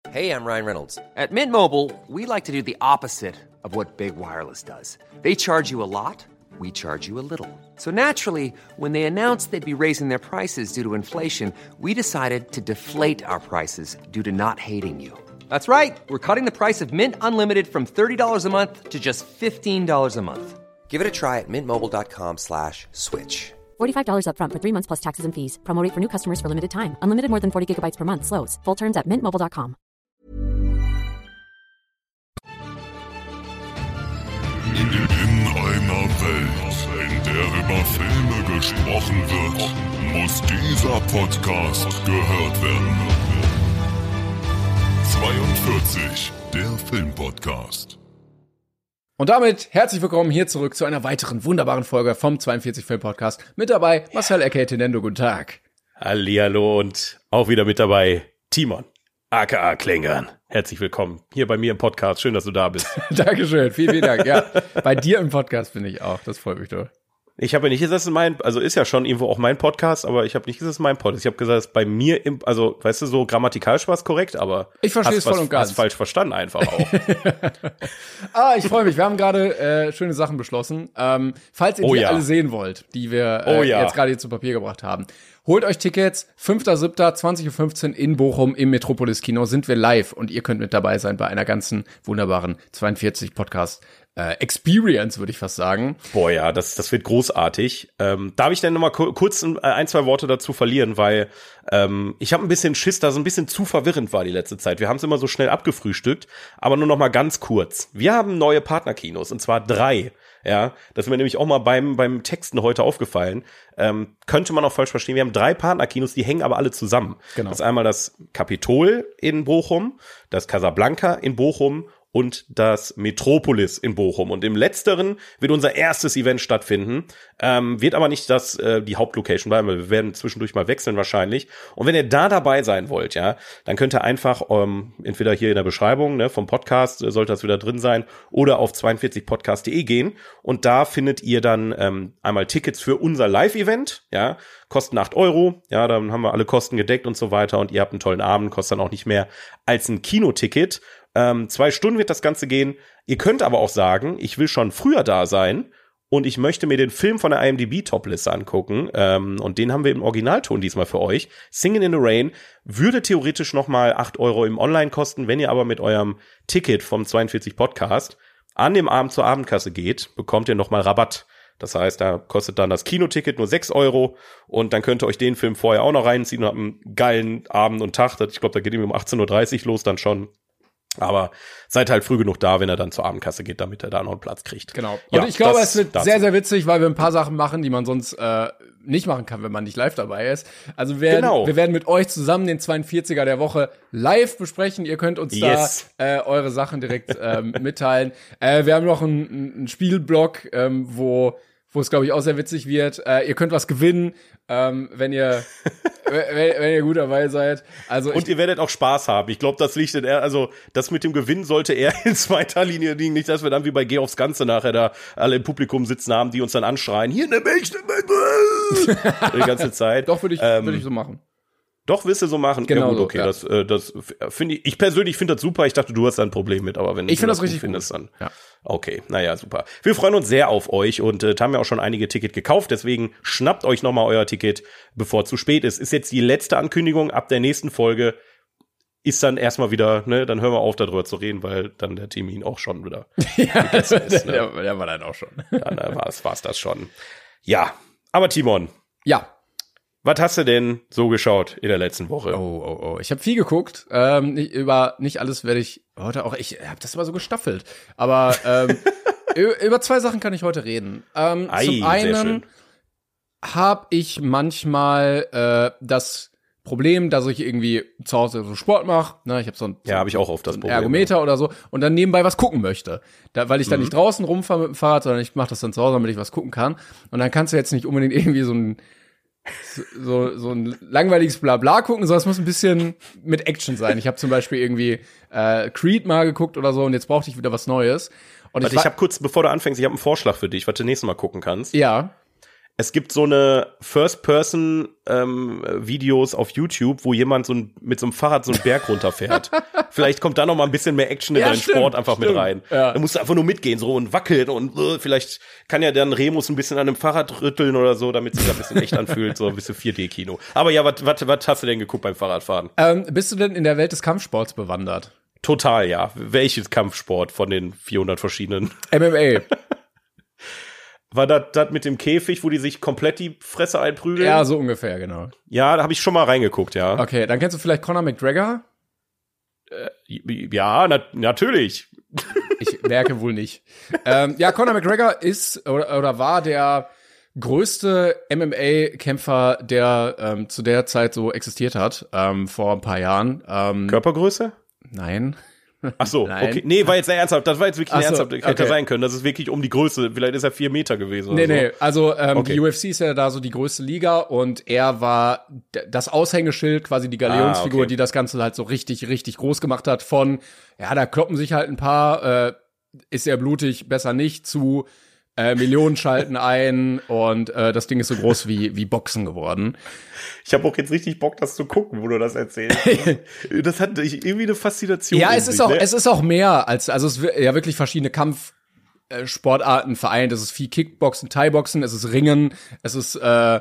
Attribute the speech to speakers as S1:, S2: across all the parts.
S1: Hey, I'm Ryan Reynolds. At Mint Mobile, we like to do the opposite of what Big Wireless does. They charge you a lot, we charge you a little. So naturally, when they announced they'd be raising their prices due to inflation, we decided to deflate our prices due to not hating you. That's right. We're cutting the price of Mint Unlimited from $30 a month to just $15 a month. Give it a try at mintmobile.com/switch.
S2: $45 up front for 3 months plus taxes and fees. Promo rate for new customers for limited time. Unlimited more than 40 gigabytes per month. Slows full terms at mintmobile.com.
S3: In einer Welt, in der über Filme gesprochen wird, muss dieser Podcast gehört werden. 42, der Filmpodcast.
S4: Und damit herzlich willkommen hier zurück zu einer weiteren wunderbaren Folge vom 42 Film Podcast. Mit dabei Marcel aka Tenendo, guten Tag.
S5: Hallihallo und auch wieder mit dabei Timon, aka Klängern. Herzlich willkommen hier bei mir im Podcast. Schön, dass du da bist.
S4: Dankeschön, vielen Dank. Ja, bei dir im Podcast bin ich auch. Das freut mich doch.
S5: Ich habe ja nicht gesagt, ist ja schon irgendwo auch mein Podcast, aber ich habe nicht gesagt, es ist mein Podcast. Ich habe gesagt, es ist bei mir weißt du, so grammatikalisch war es korrekt, aber
S4: ich verstehe es voll und ganz.
S5: Hast falsch verstanden einfach auch.
S4: Ich freue mich. Wir haben gerade schöne Sachen beschlossen. Falls ihr die alle sehen wollt, die wir jetzt gerade hier zu Papier gebracht haben, holt euch Tickets. 5.7., 20.15 Uhr in Bochum im Metropolis Kino sind wir live und ihr könnt mit dabei sein bei einer ganzen wunderbaren 42 Podcast Experience, würde ich fast sagen.
S5: Boah, ja, das wird großartig. Darf ich denn noch mal kurz ein, zwei Worte dazu verlieren, weil ich habe ein bisschen Schiss, da so ein bisschen zu verwirrend war die letzte Zeit. Wir haben es immer so schnell abgefrühstückt, aber nur noch mal ganz kurz. Wir haben neue Partnerkinos, und zwar 3. Ja, das ist mir nämlich auch mal beim Texten heute aufgefallen. Könnte man auch falsch verstehen. Wir haben 3 Partnerkinos, die hängen aber alle zusammen. Genau. Das ist einmal das Capitol in Bochum, das Casablanca in Bochum und das Metropolis in Bochum. Und im letzteren wird unser erstes Event stattfinden, wird aber nicht die Hauptlocation bleiben, weil wir werden zwischendurch mal wechseln wahrscheinlich. Und wenn ihr da dabei sein wollt, ja, dann könnt ihr einfach entweder hier in der Beschreibung vom Podcast, sollte das wieder drin sein, oder auf 42podcast.de gehen. Und da findet ihr dann einmal Tickets für unser Live-Event, ja, kosten 8 €, ja, dann haben wir alle Kosten gedeckt und so weiter und ihr habt einen tollen Abend, kostet dann auch nicht mehr als ein Kinoticket. 2 Stunden wird das Ganze gehen. Ihr könnt aber auch sagen, ich will schon früher da sein und ich möchte mir den Film von der IMDb-Topliste angucken. Und den haben wir im Originalton diesmal für euch. Singin' in the Rain würde theoretisch noch mal 8 € im Online kosten. Wenn ihr aber mit eurem Ticket vom 42 Podcast an dem Abend zur Abendkasse geht, bekommt ihr noch mal Rabatt. Das heißt, da kostet dann das Kinoticket nur 6 € und dann könnt ihr euch den Film vorher auch noch reinziehen und habt einen geilen Abend und Tag. Ich glaube, da geht ihm um 18:30 Uhr los dann schon. Aber seid halt früh genug da, wenn er dann zur Abendkasse geht, damit er da noch einen Platz kriegt.
S4: Genau. Und ja, ich glaube, es wird sehr, sehr witzig, weil wir ein paar Sachen machen, die man sonst nicht machen kann, wenn man nicht live dabei ist. Also wir werden mit euch zusammen den 42er der Woche live besprechen. Ihr könnt uns da eure Sachen direkt mitteilen. Wir haben noch einen Spielblock, wo es, glaube ich, auch sehr witzig wird. Ihr könnt was gewinnen, wenn ihr gut dabei seid. Und
S5: ihr werdet auch Spaß haben. Ich glaube, das liegt das mit dem Gewinn sollte eher in zweiter Linie liegen. Nicht, dass wir dann wie bei Geh aufs Ganze nachher da alle im Publikum sitzen haben, die uns dann anschreien, hier eine Milch, die ganze Zeit.
S4: Doch, würde ich so machen.
S5: Doch, willst du so machen?
S4: Genau,
S5: ja gut, okay, ja. Das finde ich persönlich finde das super. Ich dachte, du hast da ein Problem mit, aber wenn
S4: ich finde das richtig
S5: findest,
S4: gut.
S5: Dann okay, naja, super. Wir freuen uns sehr auf euch und haben ja auch schon einige Ticket gekauft, deswegen schnappt euch nochmal euer Ticket, bevor es zu spät ist. Ist jetzt die letzte Ankündigung, ab der nächsten Folge ist dann erstmal wieder, dann hören wir auf, darüber zu reden, weil dann der Termin auch schon wieder
S4: ist. Der war dann auch schon.
S5: Dann war's das schon. Ja, aber Timon.
S4: Ja.
S5: Was hast du denn so geschaut in der letzten Woche?
S4: Oh. Ich habe viel geguckt. Nicht alles werde ich heute auch. Ich habe das immer so gestaffelt. Aber über 2 Sachen kann ich heute reden. Zum einen habe ich manchmal das Problem, dass ich irgendwie zu Hause so Sport mache. Ich habe
S5: habe ich auch oft das Problem.
S4: Ergometer oder so und dann nebenbei was gucken möchte. Weil ich dann nicht draußen rumfahre mit dem Fahrrad, sondern ich mache das dann zu Hause, damit ich was gucken kann. Und dann kannst du jetzt nicht unbedingt irgendwie so ein langweiliges Blabla gucken, sondern es muss ein bisschen mit Action sein. Ich habe zum Beispiel irgendwie Creed mal geguckt oder so und jetzt brauchte ich wieder was Neues. Und
S5: ich habe kurz, bevor du anfängst, ich habe einen Vorschlag für dich, was du nächstes Mal gucken kannst.
S4: Ja.
S5: es gibt so eine First-Person-Videos auf YouTube, wo jemand mit so einem Fahrrad so einen Berg runterfährt. Vielleicht kommt da noch mal ein bisschen mehr Action in deinen Sport einfach mit rein. Ja. Da musst du einfach nur mitgehen so und wackeln und vielleicht kann ja dann Remus ein bisschen an dem Fahrrad rütteln oder so, damit sich da ein bisschen echt anfühlt, so ein bisschen 4D-Kino. Aber ja, was hast du denn geguckt beim Fahrradfahren?
S4: Bist du denn in der Welt des Kampfsports bewandert?
S5: Total, ja. Welches Kampfsport von den 400 verschiedenen?
S4: MMA.
S5: War das mit dem Käfig, wo die sich komplett die Fresse einprügeln?
S4: Ja, so ungefähr, genau.
S5: Ja, da habe ich schon mal reingeguckt, ja.
S4: Okay, dann kennst du vielleicht Conor McGregor?
S5: Ja, natürlich.
S4: Ich merke wohl nicht. Ja, Conor McGregor ist oder war der größte MMA-Kämpfer, der zu der Zeit so existiert hat, vor ein paar Jahren.
S5: Körpergröße?
S4: Nein.
S5: Ach so,
S4: Nein.
S5: Okay. Nee, war jetzt sehr ernsthaft. Das war jetzt wirklich ernsthaft. Hätte
S4: okay.
S5: sein können. Das ist wirklich um die Größe. Vielleicht ist er 4 Meter gewesen oder so.
S4: Nee. Also,
S5: okay.
S4: Die UFC ist ja da so die größte Liga und er war das Aushängeschild, quasi die Galeonsfigur, die das Ganze halt so richtig, richtig groß gemacht hat von, ja, da kloppen sich halt ein paar, ist er blutig, besser nicht, zu Millionen schalten ein und das Ding ist so groß wie Boxen geworden.
S5: Ich habe auch jetzt richtig Bock, das zu gucken, wo du das erzählst. Das hat irgendwie eine Faszination.
S4: Ja, es ist auch mehr als, also es wird ja wirklich verschiedene Kampfsportarten vereint. Es ist viel Kickboxen, Thai-Boxen, es ist Ringen, es ist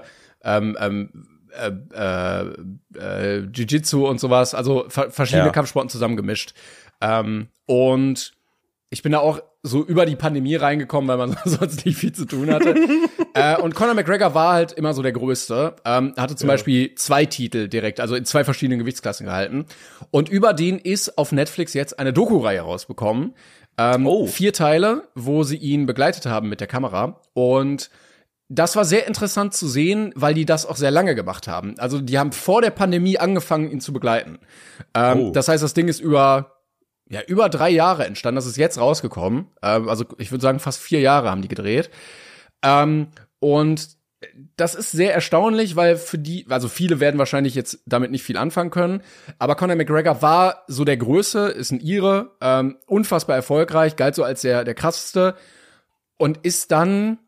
S4: Jiu-Jitsu und sowas. Also verschiedene Kampfsporten zusammengemischt. Und ich bin da auch so über die Pandemie reingekommen, weil man sonst nicht viel zu tun hatte. Und Conor McGregor war halt immer so der Größte. Hatte zum Beispiel 2 Titel direkt, also in 2 verschiedenen Gewichtsklassen gehalten. Und über den ist auf Netflix jetzt eine Doku-Reihe rausbekommen. 4 Teile, wo sie ihn begleitet haben mit der Kamera. Und das war sehr interessant zu sehen, weil die das auch sehr lange gemacht haben. Also die haben vor der Pandemie angefangen, ihn zu begleiten. Das heißt, das Ding ist über 3 Jahre entstanden. Das ist jetzt rausgekommen. Also ich würde sagen, fast 4 Jahre haben die gedreht. Und das ist sehr erstaunlich, weil viele werden wahrscheinlich jetzt damit nicht viel anfangen können. Aber Conor McGregor war so der Größte, ist ein Ire, unfassbar erfolgreich, galt so als der krasseste und ist dann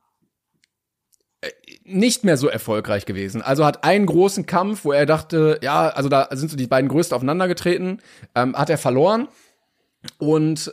S4: nicht mehr so erfolgreich gewesen. Also hat einen großen Kampf, wo er dachte, ja, also da sind so die beiden Größten aufeinander getreten, hat er verloren. Und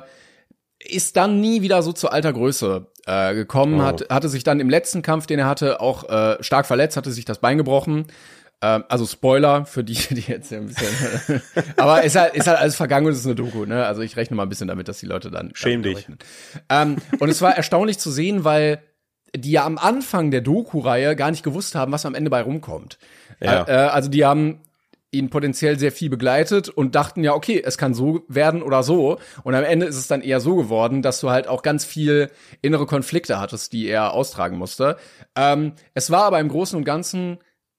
S4: ist dann nie wieder so zur alter Größe gekommen, hatte sich dann im letzten Kampf, den er hatte, auch stark verletzt, hatte sich das Bein gebrochen. Also Spoiler für die jetzt ein bisschen. Aber ist halt alles vergangen und es ist eine Doku, ne? Also ich rechne mal ein bisschen damit, dass die Leute dann
S5: schäm dich.
S4: Und es war erstaunlich zu sehen, weil die ja am Anfang der Doku-Reihe gar nicht gewusst haben, was am Ende bei rumkommt. Ja. Also die haben ihn potenziell sehr viel begleitet und dachten ja, okay, es kann so werden oder so. Und am Ende ist es dann eher so geworden, dass du halt auch ganz viel innere Konflikte hattest, die er austragen musste. Es war aber im Großen und Ganzen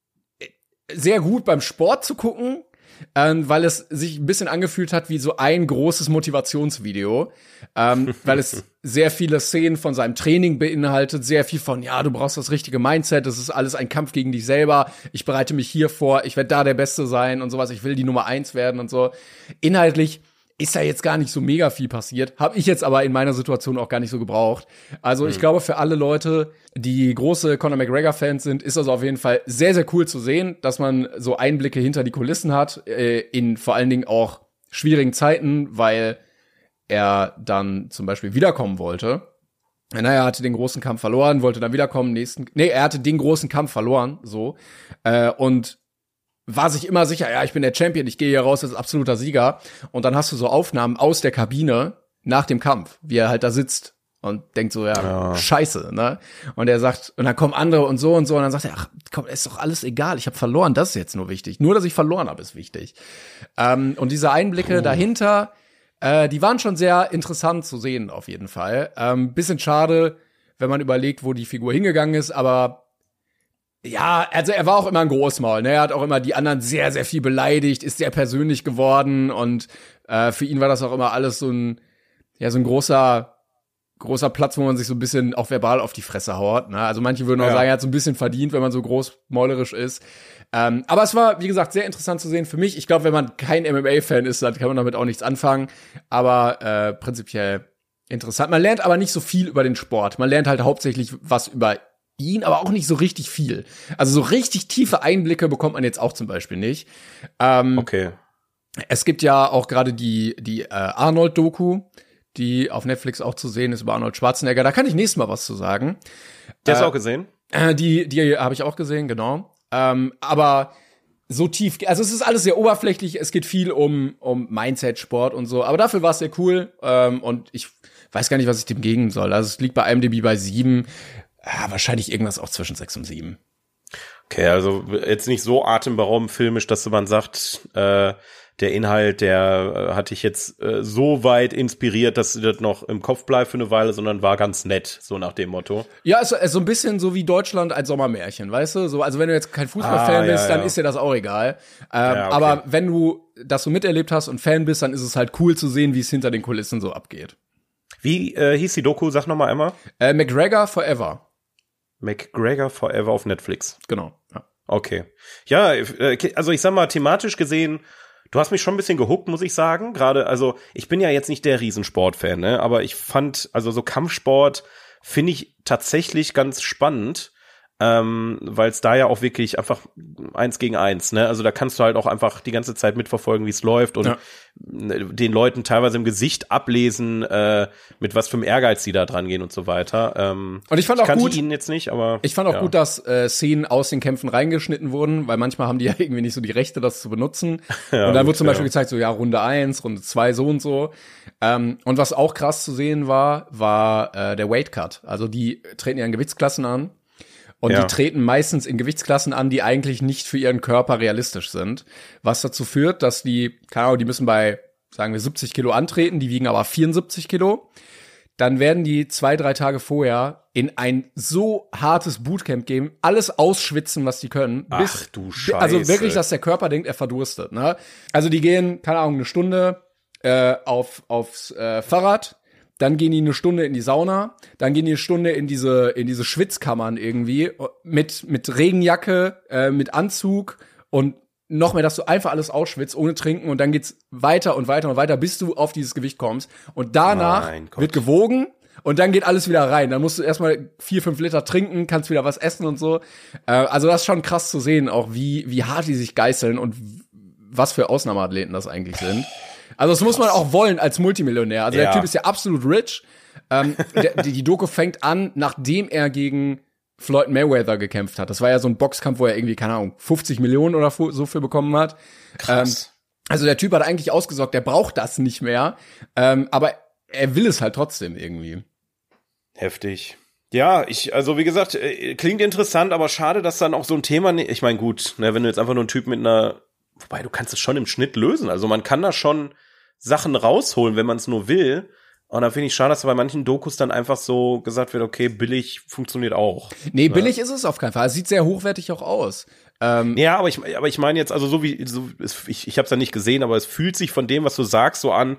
S4: sehr gut beim Sport zu gucken, weil es sich ein bisschen angefühlt hat wie so ein großes Motivationsvideo, weil es sehr viele Szenen von seinem Training beinhaltet, sehr viel von, ja, du brauchst das richtige Mindset, das ist alles ein Kampf gegen dich selber, ich bereite mich hier vor, ich werde da der Beste sein und sowas, ich will die Nummer 1 werden und so. Inhaltlich ist da jetzt gar nicht so mega viel passiert, habe ich jetzt aber in meiner Situation auch gar nicht so gebraucht. Also ich glaube, für alle Leute, die große Conor McGregor-Fans sind, ist das auf jeden Fall sehr, sehr cool zu sehen, dass man so Einblicke hinter die Kulissen hat, in vor allen Dingen auch schwierigen Zeiten, weil er dann zum Beispiel wiederkommen wollte. Er hatte den großen Kampf verloren, wollte dann wiederkommen, er hatte den großen Kampf verloren, so, und war sich immer sicher, ja, ich bin der Champion, ich gehe hier raus als absoluter Sieger. Und dann hast du so Aufnahmen aus der Kabine nach dem Kampf, wie er halt da sitzt und denkt so, ja. Scheiße, ne? Und er sagt, und dann kommen andere und so, und dann sagt er, ach, komm, ist doch alles egal, ich habe verloren, das ist jetzt nur wichtig. Nur, dass ich verloren habe, ist wichtig. Und diese Einblicke dahinter, die waren schon sehr interessant zu sehen, auf jeden Fall. Bisschen schade, wenn man überlegt, wo die Figur hingegangen ist, aber ja, also er war auch immer ein Großmaul, ne? Er hat auch immer die anderen sehr, sehr viel beleidigt, ist sehr persönlich geworden und für ihn war das auch immer alles so ein großer Platz, wo man sich so ein bisschen auch verbal auf die Fresse haut, ne? Also manche würden auch sagen, er hat so ein bisschen verdient, wenn man so großmäulerisch ist. Aber es war, wie gesagt, sehr interessant zu sehen für mich. Ich glaube, wenn man kein MMA-Fan ist, dann kann man damit auch nichts anfangen. Aber prinzipiell interessant. Man lernt aber nicht so viel über den Sport. Man lernt halt hauptsächlich was über ihn, aber auch nicht so richtig viel. Also so richtig tiefe Einblicke bekommt man jetzt auch zum Beispiel nicht.
S5: Okay.
S4: Es gibt ja auch gerade die Arnold-Doku, die auf Netflix auch zu sehen ist über Arnold Schwarzenegger. Da kann ich nächstes Mal was zu sagen.
S5: Die hast du auch gesehen?
S4: Die habe ich auch gesehen, genau. Aber so tief, also es ist alles sehr oberflächlich. Es geht viel um Mindset-Sport und so. Aber dafür war es sehr cool. Und ich weiß gar nicht, was ich dem geben soll. Also es liegt bei IMDb bei 7. Wahrscheinlich irgendwas auch zwischen 6 und 7.
S5: Okay, also jetzt nicht so atemberaubend filmisch, dass man sagt, der Inhalt, der hat dich jetzt so weit inspiriert, dass das noch im Kopf bleibt für eine Weile, sondern war ganz nett, so nach dem Motto.
S4: Ja, es ist so ein bisschen so wie Deutschland als Sommermärchen, weißt du? So, also wenn du jetzt kein Fußballfan bist, dann ist dir das auch egal. Okay. Aber wenn du das so miterlebt hast und Fan bist, dann ist es halt cool zu sehen, wie es hinter den Kulissen so abgeht.
S5: Wie hieß die Doku? Sag noch mal einmal.
S4: McGregor Forever.
S5: McGregor Forever auf Netflix.
S4: Genau. Ja.
S5: Okay. Ja, also ich sag mal, thematisch gesehen, du hast mich schon ein bisschen gehuckt, muss ich sagen. Gerade, also ich bin ja jetzt nicht der Riesensportfan, ne? Aber ich fand, also so Kampfsport finde ich tatsächlich ganz spannend, weil es da ja auch wirklich einfach 1 gegen 1, ne? Also da kannst du halt auch einfach die ganze Zeit mitverfolgen, wie es läuft und den Leuten teilweise im Gesicht ablesen, mit was für einem Ehrgeiz die da dran gehen und so weiter.
S4: Und ich fand auch gut,
S5: ihn jetzt nicht, aber
S4: ich fand auch gut, dass Szenen aus den Kämpfen reingeschnitten wurden, weil manchmal haben die ja irgendwie nicht so die Rechte, das zu benutzen. Und dann wurde zum Beispiel gezeigt, so ja, Runde 1, Runde 2, so und so. Und was auch krass zu sehen war der Weight Cut. Also die treten ja in Gewichtsklassen an. Und die treten meistens in Gewichtsklassen an, die eigentlich nicht für ihren Körper realistisch sind. Was dazu führt, dass die müssen bei, sagen wir, 70 Kilo antreten, die wiegen aber 74 Kilo. Dann werden die 2-3 Tage vorher in ein so hartes Bootcamp gehen, alles ausschwitzen, was die können.
S5: Ach du Scheiße.
S4: Also wirklich, dass der Körper denkt, er verdurstet. Ne? Also die gehen, keine Ahnung, eine Stunde aufs Fahrrad. Dann gehen die eine Stunde in die Sauna, dann gehen die eine Stunde in diese Schwitzkammern irgendwie mit Regenjacke, mit Anzug und noch mehr, dass du einfach alles ausschwitzt ohne trinken und dann geht's weiter und weiter und weiter, bis du auf dieses Gewicht kommst und danach wird gewogen und dann geht alles wieder rein. Dann musst du erstmal 4-5 Liter trinken, kannst wieder was essen und so. Also das ist schon krass zu sehen, auch wie hart die sich geißeln und was für Ausnahmeathleten das eigentlich sind. Also das muss man auch wollen als Multimillionär. Also der Typ ist ja absolut rich. Die Doku fängt an, nachdem er gegen Floyd Mayweather gekämpft hat. Das war ja so ein Boxkampf, wo er irgendwie, keine Ahnung, 50 Millionen oder so für bekommen hat.
S5: Krass.
S4: Also der Typ hat eigentlich ausgesorgt, der braucht das nicht mehr. Aber er will es halt trotzdem irgendwie.
S5: Heftig. Ja, also wie gesagt, klingt interessant, aber schade, dass dann auch so ein Thema, ich meine, gut, ne, wenn du jetzt einfach nur einen Typ mit wobei du kannst es schon im Schnitt lösen. Also man kann da schon Sachen rausholen, wenn man es nur will. Und da finde ich schade, dass bei manchen Dokus dann einfach so gesagt wird, okay, billig funktioniert auch.
S4: Nee, billig ist es auf keinen Fall. Es sieht sehr hochwertig auch aus.
S5: Ja, aber ich meine jetzt, also ich habe es ja nicht gesehen, aber es fühlt sich von dem, was du sagst, so an,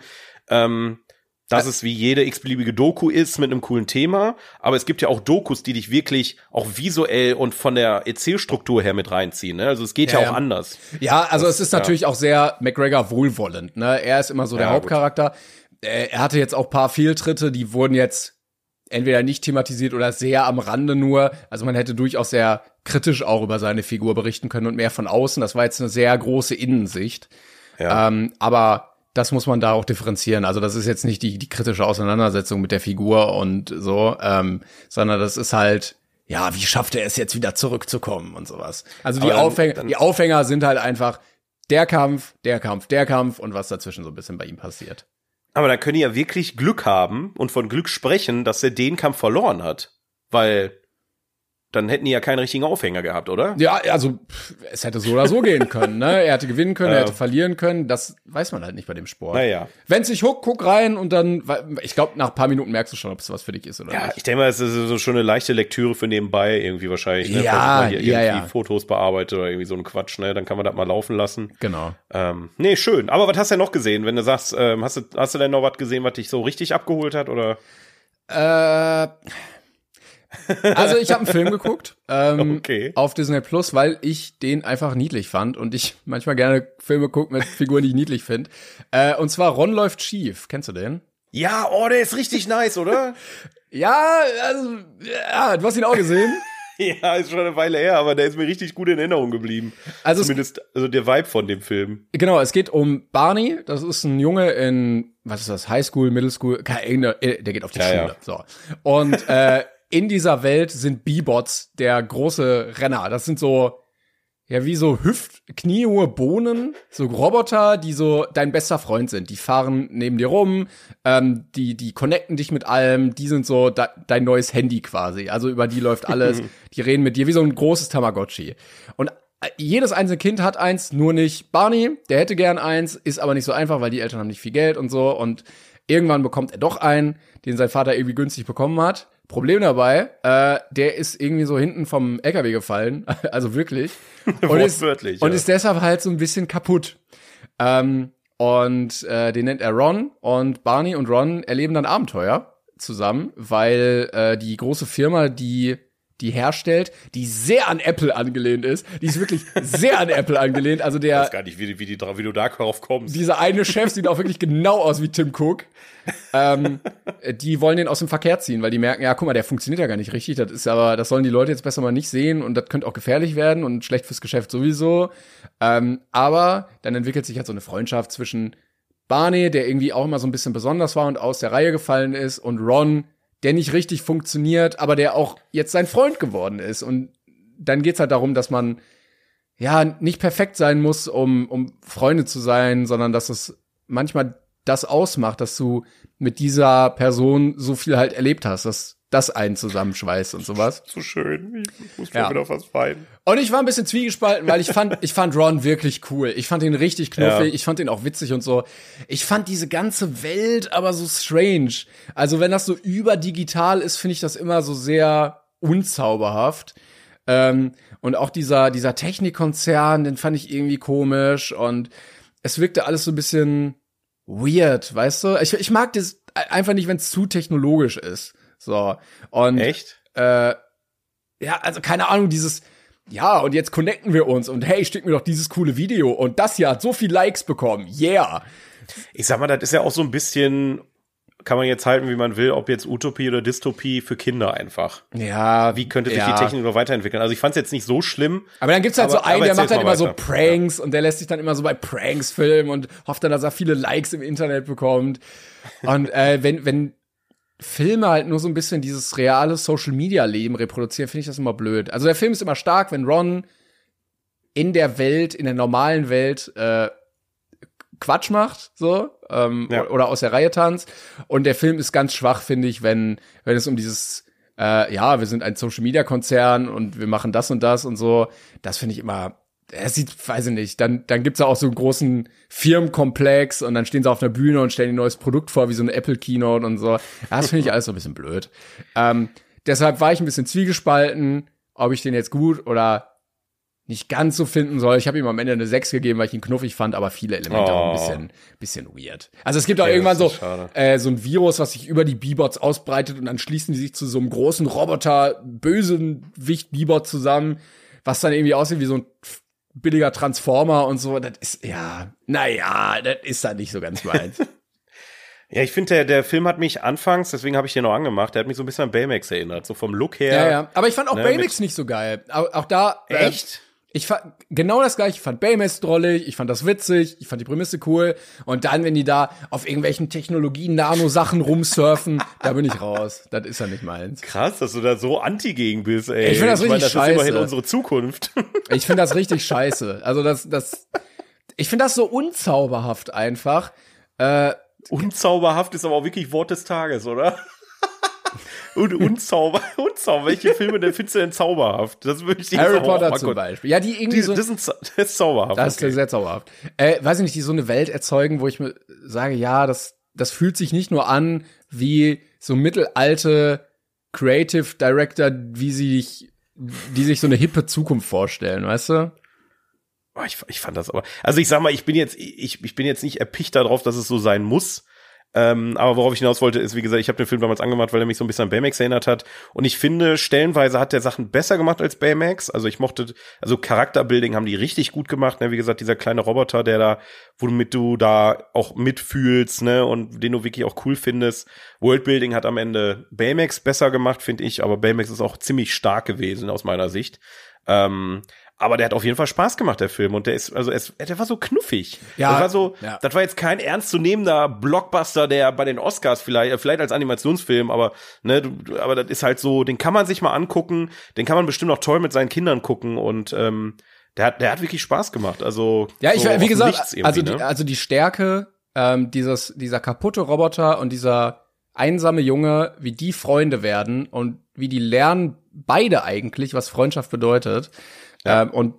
S5: dass es wie jede x-beliebige Doku ist mit einem coolen Thema, aber es gibt ja auch Dokus, die dich wirklich auch visuell und von der Erzählstruktur her mit reinziehen, ne? Also es geht ja auch anders.
S4: Ja, also es ist natürlich auch sehr McGregor wohlwollend, ne? Er ist immer so der Hauptcharakter. Er hatte jetzt auch ein paar Fehltritte, die wurden jetzt entweder nicht thematisiert oder sehr am Rande nur. Also man hätte durchaus sehr kritisch auch über seine Figur berichten können und mehr von außen. Das war jetzt eine sehr große Innensicht. Ja. Aber das muss man da auch differenzieren. Also das ist jetzt nicht die kritische Auseinandersetzung mit der Figur und so, sondern das ist halt, ja, wie schafft er es jetzt wieder zurückzukommen und sowas. Also die Aufhänger sind halt einfach der Kampf und was dazwischen so ein bisschen bei ihm passiert.
S5: Aber da können die ja wirklich Glück haben und von Glück sprechen, dass er den Kampf verloren hat. Weil dann hätten die ja keinen richtigen Aufhänger gehabt, oder?
S4: Ja, also es hätte so oder so gehen können, ne? Er hätte gewinnen können, er hätte verlieren können. Das weiß man halt nicht bei dem Sport.
S5: Naja.
S4: Wenn es sich huckt, guck rein und dann, ich glaube, nach ein paar Minuten merkst du schon, ob es was für dich ist oder nicht.
S5: Ja, ich denke mal, es ist so schon eine leichte Lektüre für nebenbei irgendwie wahrscheinlich. Ne?
S4: Ja,
S5: irgendwie Fotos bearbeitet oder irgendwie so ein Quatsch, ne? Dann kann man das mal laufen lassen.
S4: Genau.
S5: Nee, schön. Aber was hast du denn noch gesehen? Wenn du sagst, hast du denn noch was gesehen, was dich so richtig abgeholt hat, oder?
S4: Also ich habe einen Film geguckt
S5: okay.
S4: auf Disney Plus, weil ich den einfach niedlich fand und ich manchmal gerne Filme gucke mit Figuren, die ich niedlich finde. Und zwar Ron läuft schief. Kennst du den?
S5: Ja, der ist richtig nice, oder?
S4: Ja, also, du hast ihn auch gesehen.
S5: Ja, ist schon eine Weile her, aber der ist mir richtig gut in Erinnerung geblieben. Also zumindest der Vibe von dem Film.
S4: Genau, es geht um Barney. Das ist ein Junge in, was ist das, Highschool, Middle School? Der geht auf die Schule. Ja. So. Und in dieser Welt sind B-Bots der große Renner. Das sind so, ja, wie so kniehohe Bohnen, so Roboter, die so dein bester Freund sind. Die fahren neben dir rum, die connecten dich mit allem, die sind so dein neues Handy quasi. Also über die läuft alles, die reden mit dir wie so ein großes Tamagotchi. Und jedes einzelne Kind hat eins, nur nicht Barney, der hätte gern eins, ist aber nicht so einfach, weil die Eltern haben nicht viel Geld und so. Und irgendwann bekommt er doch einen, den sein Vater irgendwie günstig bekommen hat. Problem dabei, der ist irgendwie so hinten vom LKW gefallen, also wirklich. Und ist deshalb halt so ein bisschen kaputt. Den nennt er Ron, und Barney und Ron erleben dann Abenteuer zusammen, weil die große Firma, die herstellt, die sehr an Apple angelehnt ist. Die ist wirklich sehr an Apple angelehnt. Also ich
S5: weiß gar nicht, wie du da drauf kommst.
S4: Dieser eine Chef sieht auch wirklich genau aus wie Tim Cook. Die wollen den aus dem Verkehr ziehen, weil die merken, ja, guck mal, der funktioniert ja gar nicht richtig. Das sollen die Leute jetzt besser mal nicht sehen, und das könnte auch gefährlich werden und schlecht fürs Geschäft sowieso. Aber dann entwickelt sich halt so eine Freundschaft zwischen Barney, der irgendwie auch immer so ein bisschen besonders war und aus der Reihe gefallen ist, und Ron, der nicht richtig funktioniert, aber der auch jetzt sein Freund geworden ist. Und dann geht's halt darum, dass man ja nicht perfekt sein muss, um Freunde zu sein, sondern dass es manchmal das ausmacht, dass du mit dieser Person so viel halt erlebt hast, dass das einen zusammenschweißt und sowas.
S5: So schön. Ich muss schon wieder fast weinen.
S4: Und ich war ein bisschen zwiegespalten, weil ich fand Ron wirklich cool. Ich fand ihn richtig knuffig. Ja. Ich fand ihn auch witzig und so. Ich fand diese ganze Welt aber so strange. Also wenn das so überdigital ist, finde ich das immer so sehr unzauberhaft. Und auch dieser Technikkonzern, den fand ich irgendwie komisch, und es wirkte alles so ein bisschen weird, weißt du? Ich mag das einfach nicht, wenn es zu technologisch ist. So. Und
S5: echt?
S4: Ja, also keine Ahnung, ja, und jetzt connecten wir uns, und hey, schick mir doch dieses coole Video, und das hier hat so viel Likes bekommen. Yeah.
S5: Ich sag mal, das ist ja auch so ein bisschen, kann man jetzt halten, wie man will, ob jetzt Utopie oder Dystopie für Kinder einfach.
S4: Ja.
S5: Wie könnte sich die Technik noch weiterentwickeln? Also ich fand's jetzt nicht so schlimm.
S4: Aber dann gibt's halt so einen, der macht halt immer so Pranks, und der lässt sich dann immer so bei Pranks filmen und hofft dann, dass er viele Likes im Internet bekommt. Und wenn Filme halt nur so ein bisschen dieses reale Social-Media-Leben reproduzieren, finde ich das immer blöd. Also der Film ist immer stark, wenn Ron in der normalen Welt Quatsch macht, so, oder aus der Reihe tanzt. Und der Film ist ganz schwach, finde ich, wenn es um dieses wir sind ein Social-Media-Konzern und wir machen das und das und so. Das finde ich immer, weiß ich nicht, dann gibt's ja auch so einen großen Firmenkomplex, und dann stehen sie auf einer Bühne und stellen ein neues Produkt vor, wie so eine Apple-Keynote und so. Das finde ich alles so ein bisschen blöd. Deshalb war ich ein bisschen zwiegespalten, ob ich den jetzt gut oder nicht ganz so finden soll. Ich habe ihm am Ende eine 6 gegeben, weil ich ihn knuffig fand, aber viele Elemente auch ein bisschen weird. Also es gibt auch irgendwann so ein Virus, was sich über die B-Bots ausbreitet, und dann schließen die sich zu so einem großen Roboter, Bösewicht B-Bot zusammen, was dann irgendwie aussieht wie so ein billiger Transformer und so. Das ist, das ist dann nicht so ganz meins.
S5: Ja, ich finde, der Film hat mich anfangs, deswegen habe ich den noch angemacht, der hat mich so ein bisschen an Baymax erinnert, so vom Look her.
S4: Ja, aber ich fand auch Baymax nicht so geil. Auch da.
S5: Echt?
S4: Ich fand genau das gleiche. Ich fand Baymax drollig, ich fand das witzig, ich fand die Prämisse cool. Und dann, wenn die da auf irgendwelchen Technologien-Nano-Sachen rumsurfen, da bin ich raus. Das ist ja nicht meins.
S5: Krass, dass du da so anti gegen bist, ey.
S4: Ich finde das richtig scheiße. Das ist immerhin
S5: unsere Zukunft.
S4: Ich finde das richtig scheiße. Also ich finde das so unzauberhaft einfach.
S5: Unzauberhaft ist aber auch wirklich Wort des Tages, oder? Und unzauber. Welche Filme denn findest du denn zauberhaft? Das würde ich dir
S4: Harry Potter zum Beispiel. Ja, die irgendwie
S5: das ist zauberhaft.
S4: Das ist sehr zauberhaft. Weiß ich nicht, die so eine Welt erzeugen, wo ich mir sage, ja, das fühlt sich nicht nur an wie so mittelalte Creative Director, die sich so eine hippe Zukunft vorstellen, weißt du?
S5: Ich fand das aber, also ich sag mal, ich bin jetzt nicht erpicht darauf, dass es so sein muss. Aber worauf ich hinaus wollte, ist, wie gesagt, ich habe den Film damals angemacht, weil er mich so ein bisschen an Baymax erinnert hat. Und ich finde, stellenweise hat der Sachen besser gemacht als Baymax. Also ich mochte, also Charakterbuilding haben die richtig gut gemacht. Ne? Wie gesagt, dieser kleine Roboter, der da, womit du da auch mitfühlst, ne, und den du wirklich auch cool findest. Worldbuilding hat am Ende Baymax besser gemacht, finde ich. Aber Baymax ist auch ziemlich stark gewesen aus meiner Sicht. Aber der hat auf jeden Fall Spaß gemacht, der Film. Und der ist, also der war so knuffig. Ja, das war so, das war jetzt kein ernstzunehmender Blockbuster, der bei den Oscars vielleicht als Animationsfilm, aber, ne, aber das ist halt so, den kann man sich mal angucken, den kann man bestimmt auch toll mit seinen Kindern gucken und, der hat wirklich Spaß gemacht. Also,
S4: ja,
S5: so
S4: wie gesagt, also die Stärke, dieser kaputte Roboter und dieser einsame Junge, wie die Freunde werden und wie die lernen beide eigentlich, was Freundschaft bedeutet. Ja. Und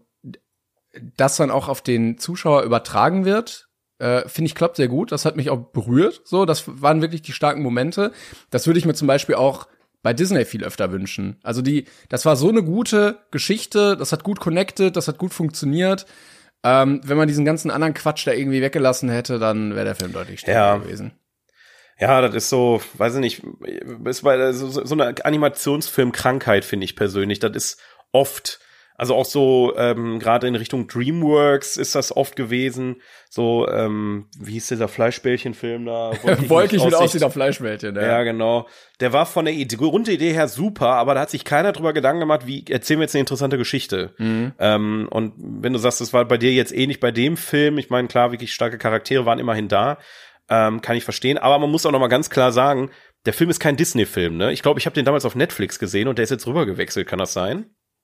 S4: das dann auch auf den Zuschauer übertragen wird, finde ich, klappt sehr gut. Das hat mich auch berührt. So, das waren wirklich die starken Momente. Das würde ich mir zum Beispiel auch bei Disney viel öfter wünschen. Also das war so eine gute Geschichte, das hat gut connected, das hat gut funktioniert. Wenn man diesen ganzen anderen Quatsch da irgendwie weggelassen hätte, dann wäre der Film deutlich stärker gewesen.
S5: Ja, das ist so, weiß ich nicht, ist bei so eine Animationsfilmkrankheit, finde ich persönlich. Das ist oft, also auch so, gerade in Richtung DreamWorks ist das oft gewesen. So, wie hieß dieser Fleischbällchen-Film da?
S4: Wolkig mit aussehender Fleischbällchen, ja.
S5: Ja, genau. Der war von der Grundidee her super, aber da hat sich keiner drüber Gedanken gemacht, wie erzählen wir jetzt eine interessante Geschichte. Mhm. Und wenn du sagst, das war bei dir jetzt ähnlich bei dem Film, ich meine, klar, wirklich starke Charaktere waren immerhin da, kann ich verstehen. Aber man muss auch noch mal ganz klar sagen, der Film ist kein Disney-Film, ne? Ich glaube, ich habe den damals auf Netflix gesehen und der ist jetzt rübergewechselt, kann das sein?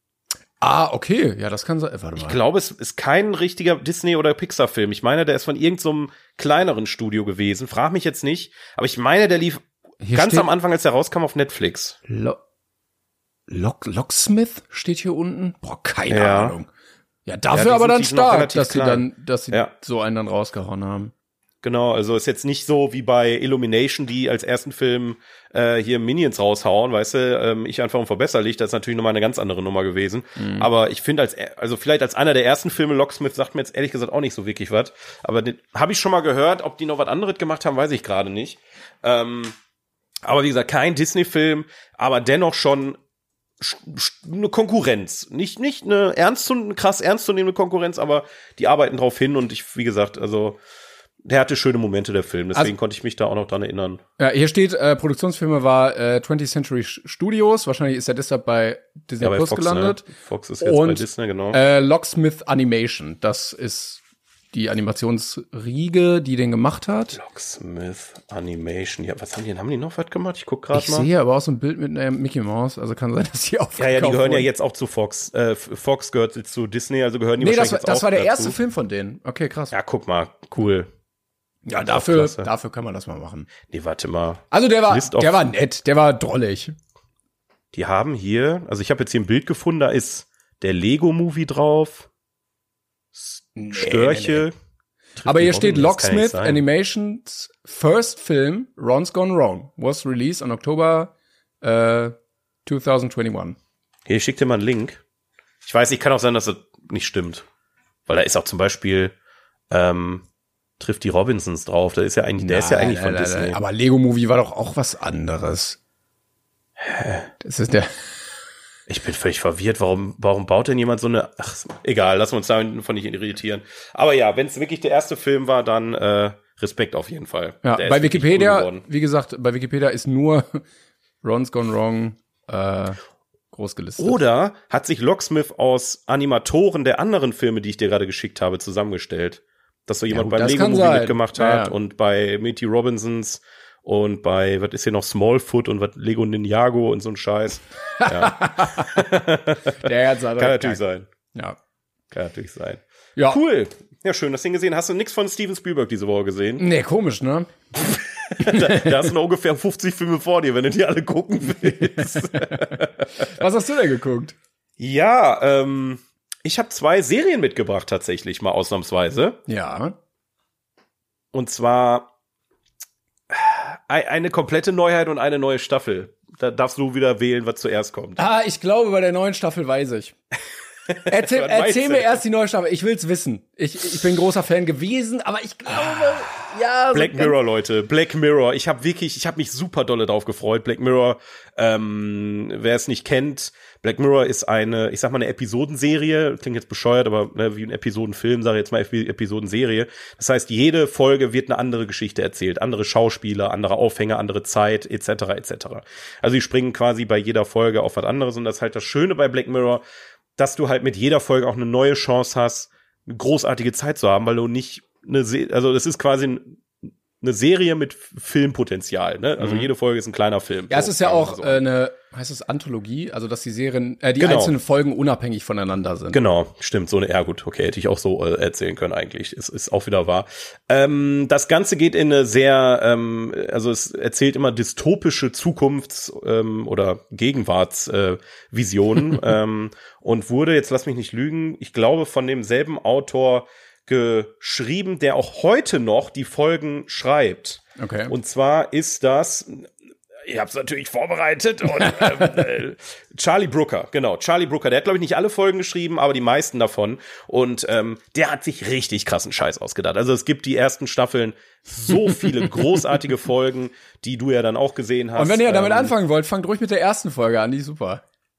S4: Ah, okay. Ja, das kann sein. Warte mal.
S5: Ich glaube, es ist kein richtiger Disney- oder Pixar-Film. Ich meine, der ist von irgend so einem kleineren Studio gewesen. Frag mich jetzt nicht. Aber ich meine, der lief ganz am Anfang, als der rauskam, auf Netflix.
S4: Locksmith steht hier unten? Boah, keine Ahnung. Ja, dafür aber dann stark, dass sie so einen dann rausgehauen haben.
S5: Genau, also ist jetzt nicht so wie bei Illumination, die als ersten Film hier Minions raushauen, weißt du, ich einfach unverbesserlich, das ist natürlich nochmal eine ganz andere Nummer gewesen. Mhm. Aber ich finde, also vielleicht als einer der ersten Filme, Locksmith sagt mir jetzt ehrlich gesagt auch nicht so wirklich was. Aber habe ich schon mal gehört, ob die noch was anderes gemacht haben, weiß ich gerade nicht. Aber wie gesagt, kein Disney-Film, aber dennoch schon eine Konkurrenz. Nicht eine krass ernstzunehmende Konkurrenz, aber die arbeiten drauf hin und wie gesagt, also der hatte schöne Momente, der Film. Deswegen konnte ich mich da auch noch dran erinnern.
S4: Ja, hier steht, Produktionsfilme war 20th Century Studios. Wahrscheinlich ist er deshalb bei Disney Plus
S5: Fox,
S4: gelandet.
S5: Ne? Fox ist jetzt bei Disney, genau.
S4: Locksmith Animation. Das ist die Animationsriege, die den gemacht hat.
S5: Locksmith Animation. Ja, was haben die? Haben die noch was gemacht? Ich guck gerade mal.
S4: Ich sehe aber auch so ein Bild mit einer Mickey Mouse. Also kann sein, dass die aufgekauft
S5: Ja, die gehören ja jetzt auch zu Fox. Fox gehört zu Disney, also gehören die wahrscheinlich jetzt auch
S4: das war der
S5: dazu.
S4: erste Film von denen. Okay, krass.
S5: Ja, guck mal. Cool.
S4: Ja, dafür kann man das mal machen.
S5: Nee, warte mal.
S4: Also der war nett, der war drollig.
S5: Die haben hier, also ich habe jetzt hier ein Bild gefunden, da ist der Lego-Movie drauf. Störche.
S4: Nee. Aber hier steht Locksmith Animations first film, Ron's Gone Wrong, was released on October 2021.
S5: Hier, ich schick dir mal einen Link. Ich weiß, kann auch sein, dass das nicht stimmt. Weil da ist auch zum Beispiel trifft die Robinsons drauf. Der ist ja eigentlich von Disney.
S4: Aber Lego Movie war doch auch was anderes. Das ist der.
S5: Ich bin völlig verwirrt. Warum baut denn jemand so eine? Ach, egal, lassen wir uns davon nicht irritieren. Aber ja, wenn es wirklich der erste Film war, dann Respekt auf jeden Fall.
S4: Ja, bei Wikipedia, wie gesagt, bei Wikipedia ist nur Ron's Gone Wrong groß gelistet.
S5: Oder hat sich Locksmith aus Animatoren der anderen Filme, die ich dir gerade geschickt habe, zusammengestellt? Dass so jemand beim Lego-Movie mitgemacht hat und bei Mighty Robinsons und bei, was ist hier noch, Smallfoot und was Lego Ninjago und so ein Scheiß. Ja. Kann natürlich sein.
S4: Ja.
S5: Kann natürlich sein.
S4: Ja.
S5: Cool. Ja, schön, das Ding gesehen. Hast du nichts von Steven Spielberg diese Woche gesehen?
S4: Nee, komisch, ne?
S5: da hast du noch ungefähr 50 Filme vor dir, wenn du die alle gucken willst.
S4: Was hast du denn geguckt?
S5: Ja, ich habe 2 Serien mitgebracht tatsächlich, mal ausnahmsweise.
S4: Ja.
S5: Und zwar eine komplette Neuheit und eine neue Staffel. Da darfst du wieder wählen, was zuerst kommt.
S4: Ich glaube, bei der neuen Staffel weiß ich. Erzähl mir erst die neue Staffel. Ich will's wissen. Ich bin großer Fan gewesen, aber ich glaube,
S5: Ja, Black Mirror, Leute. Black Mirror. Ich habe mich super dolle drauf gefreut. Black Mirror, wer es nicht kennt, Black Mirror ist eine Episodenserie. Klingt jetzt bescheuert, aber wie ein Episodenfilm, sage ich jetzt mal Episodenserie. Das heißt, jede Folge wird eine andere Geschichte erzählt. Andere Schauspieler, andere Aufhänger, andere Zeit, etc., etc. Also die springen quasi bei jeder Folge auf was anderes. Und das ist halt das Schöne bei Black Mirror, dass du halt mit jeder Folge auch eine neue Chance hast, eine großartige Zeit zu haben, weil du nicht also das ist quasi eine Serie mit Filmpotenzial, ne? Also jede Folge ist ein kleiner Film.
S4: Ja, es ist ja auch heißt es Anthologie, also dass die Serien, einzelnen Folgen unabhängig voneinander sind.
S5: Genau, stimmt, hätte ich auch so erzählen können eigentlich. Es ist auch wieder wahr. Das Ganze geht in eine sehr, also es erzählt immer dystopische Zukunfts- oder Gegenwartsvisionen und wurde, jetzt lass mich nicht lügen, ich glaube von demselben Autor geschrieben, der auch heute noch die Folgen schreibt.
S4: Okay.
S5: Und zwar ist das, ich habe es natürlich vorbereitet, und Charlie Brooker, genau, Charlie Brooker, der hat, glaube ich, nicht alle Folgen geschrieben, aber die meisten davon. Und der hat sich richtig krassen Scheiß ausgedacht. Also es gibt die ersten Staffeln so viele großartige Folgen, die du ja dann auch gesehen hast.
S4: Und wenn ihr damit anfangen wollt, fangt ruhig mit der ersten Folge an, die ist super.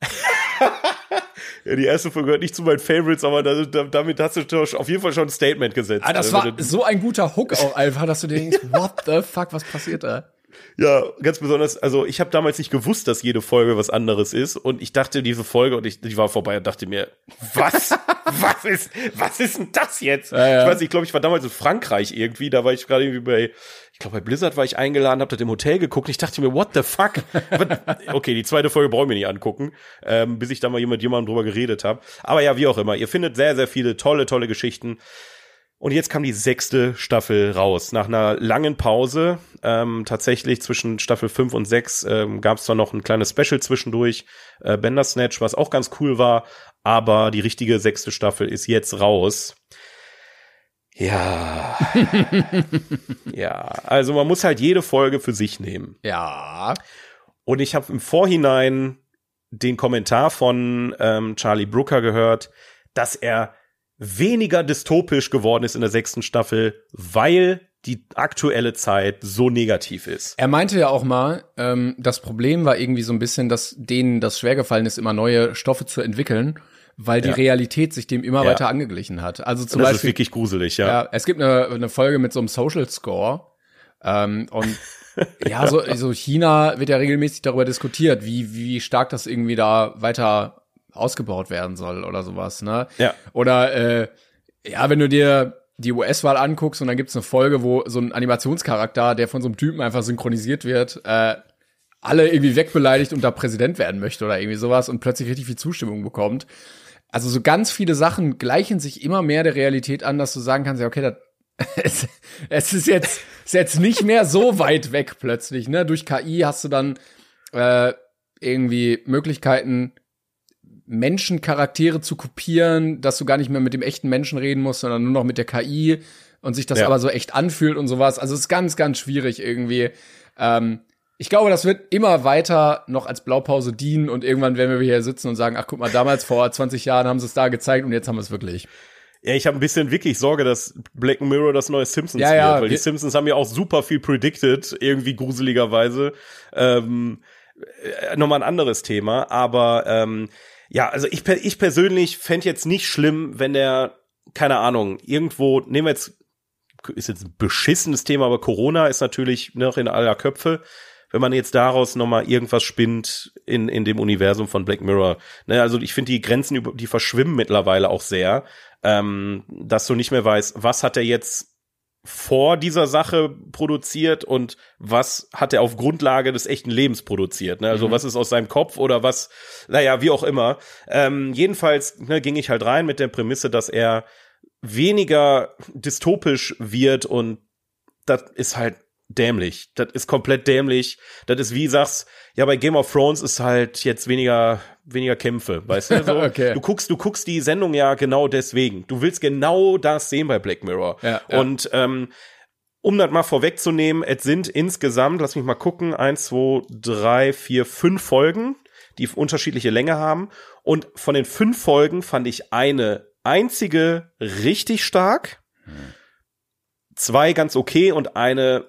S5: Ja, die erste Folge gehört nicht zu meinen Favorites, aber damit hast du auf jeden Fall schon ein Statement gesetzt.
S4: Ah, das war so ein guter Hook auch einfach, dass du denkst, what the fuck, was passiert da?
S5: Ja, ganz besonders, also ich habe damals nicht gewusst, dass jede Folge was anderes ist, und ich dachte, diese Folge, und die war vorbei und dachte mir, was? was ist denn das jetzt? Ja. Ich weiß nicht, ich glaube, ich war damals in Frankreich irgendwie, da war ich gerade irgendwie bei Blizzard war ich eingeladen, hab das im Hotel geguckt, und ich dachte mir, what the fuck? Okay, die zweite Folge brauche ich mir nicht angucken, bis ich da mal mit jemandem drüber geredet habe. Aber ja, wie auch immer, ihr findet sehr, sehr viele tolle Geschichten. Und jetzt kam die 6. Staffel raus. Nach einer langen Pause, tatsächlich zwischen Staffel 5 und 6, gab es zwar noch ein kleines Special zwischendurch, Bandersnatch, was auch ganz cool war, aber die richtige 6. Staffel ist jetzt raus. Ja. Ja, also man muss halt jede Folge für sich nehmen.
S4: Ja.
S5: Und ich habe im Vorhinein den Kommentar von Charlie Brooker gehört, dass er weniger dystopisch geworden ist in der 6. Staffel, weil die aktuelle Zeit so negativ ist.
S4: Er meinte ja auch mal, das Problem war irgendwie so ein bisschen, dass denen das schwergefallen ist, immer neue Stoffe zu entwickeln, weil die Realität sich dem immer weiter angeglichen hat. Also zum Beispiel,
S5: das ist wirklich gruselig, ja.
S4: Ja, es gibt eine Folge mit so einem Social Score, und ja, so China wird ja regelmäßig darüber diskutiert, wie stark das irgendwie da weiter ausgebaut werden soll oder sowas, ne?
S5: Ja.
S4: Oder wenn du dir die US-Wahl anguckst und dann gibt's eine Folge, wo so ein Animationscharakter, der von so einem Typen einfach synchronisiert wird, alle irgendwie wegbeleidigt und da Präsident werden möchte oder irgendwie sowas und plötzlich richtig viel Zustimmung bekommt. Also so ganz viele Sachen gleichen sich immer mehr der Realität an, dass du sagen kannst, ja, okay, es ist jetzt nicht mehr so weit weg plötzlich, ne? Durch KI hast du dann irgendwie Möglichkeiten, Menschencharaktere zu kopieren, dass du gar nicht mehr mit dem echten Menschen reden musst, sondern nur noch mit der KI und sich das aber so echt anfühlt und sowas. Also es ist ganz, ganz schwierig irgendwie. Ich glaube, das wird immer weiter noch als Blaupause dienen und irgendwann werden wir hier sitzen und sagen, ach guck mal, damals vor 20 Jahren haben sie es da gezeigt und jetzt haben wir es wirklich.
S5: Ja, ich habe ein bisschen wirklich Sorge, dass Black Mirror das neue Simpsons wird, weil die Simpsons haben ja auch super viel predicted, irgendwie gruseligerweise. Nochmal ein anderes Thema, aber ja, also ich persönlich fände jetzt nicht schlimm, wenn der, keine Ahnung, irgendwo, nehmen wir jetzt, ist jetzt ein beschissenes Thema, aber Corona ist natürlich noch in aller Köpfe, wenn man jetzt daraus nochmal irgendwas spinnt in dem Universum von Black Mirror. Ne, also ich finde, die Grenzen, die verschwimmen mittlerweile auch sehr, dass du nicht mehr weißt, was hat er jetzt vor dieser Sache produziert und was hat er auf Grundlage des echten Lebens produziert, ne? Also was ist aus seinem Kopf oder was, naja, wie auch immer. Jedenfalls ging ich halt rein mit der Prämisse, dass er weniger dystopisch wird und das ist halt dämlich. Das ist komplett dämlich. Das ist wie sagst, ja, bei Game of Thrones ist halt jetzt weniger Kämpfe, weißt du? So,
S4: okay.
S5: Du guckst die Sendung ja genau deswegen. Du willst genau das sehen bei Black Mirror.
S4: Ja.
S5: Und um das mal vorwegzunehmen, es sind insgesamt, lass mich mal gucken, 1, 2, 3, 4, 5 Folgen, die unterschiedliche Länge haben. Und von den 5 Folgen fand ich eine einzige richtig stark. 2 ganz okay und eine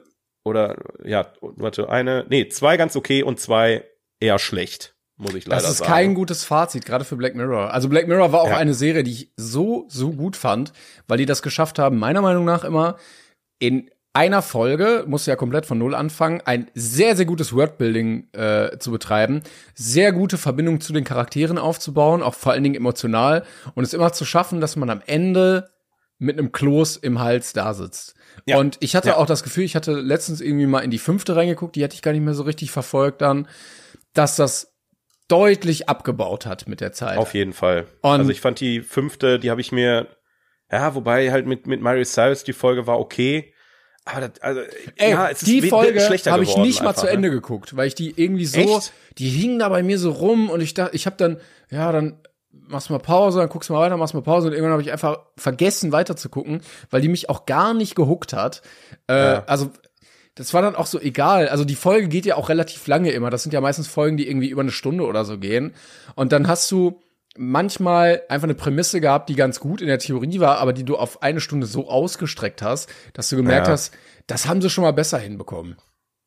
S5: zwei ganz okay und 2 eher schlecht, muss ich leider sagen.
S4: Das ist kein gutes Fazit, gerade für Black Mirror. Also Black Mirror war auch eine Serie, die ich so gut fand, weil die das geschafft haben, meiner Meinung nach immer in einer Folge, musst du ja komplett von Null anfangen, ein sehr, sehr gutes Worldbuilding zu betreiben, sehr gute Verbindung zu den Charakteren aufzubauen, auch vor allen Dingen emotional, und es immer zu schaffen, dass man am Ende mit einem Kloß im Hals da sitzt. Ja. Und ich hatte auch das Gefühl, ich hatte letztens irgendwie mal in die 5. reingeguckt, die hatte ich gar nicht mehr so richtig verfolgt dann, dass das deutlich abgebaut hat mit der Zeit.
S5: Auf jeden Fall. Also ich fand die 5., die habe ich mir, wobei halt mit Miley Cyrus die Folge war okay. Aber es ist
S4: die Folge
S5: habe
S4: ich nicht mal zu Ende geguckt, weil ich die irgendwie so,
S5: Echt?
S4: Die hingen da bei mir so rum und ich dachte, ich habe dann machst mal Pause, dann guckst du mal weiter, machst mal Pause und irgendwann habe ich einfach vergessen weiter zu gucken, weil die mich auch gar nicht gehuckt hat. Also das war dann auch so egal. Also die Folge geht ja auch relativ lange immer. Das sind ja meistens Folgen, die irgendwie über eine Stunde oder so gehen. Und dann hast du manchmal einfach eine Prämisse gehabt, die ganz gut in der Theorie war, aber die du auf 1 Stunde so ausgestreckt hast, dass du gemerkt hast, das haben sie schon mal besser hinbekommen.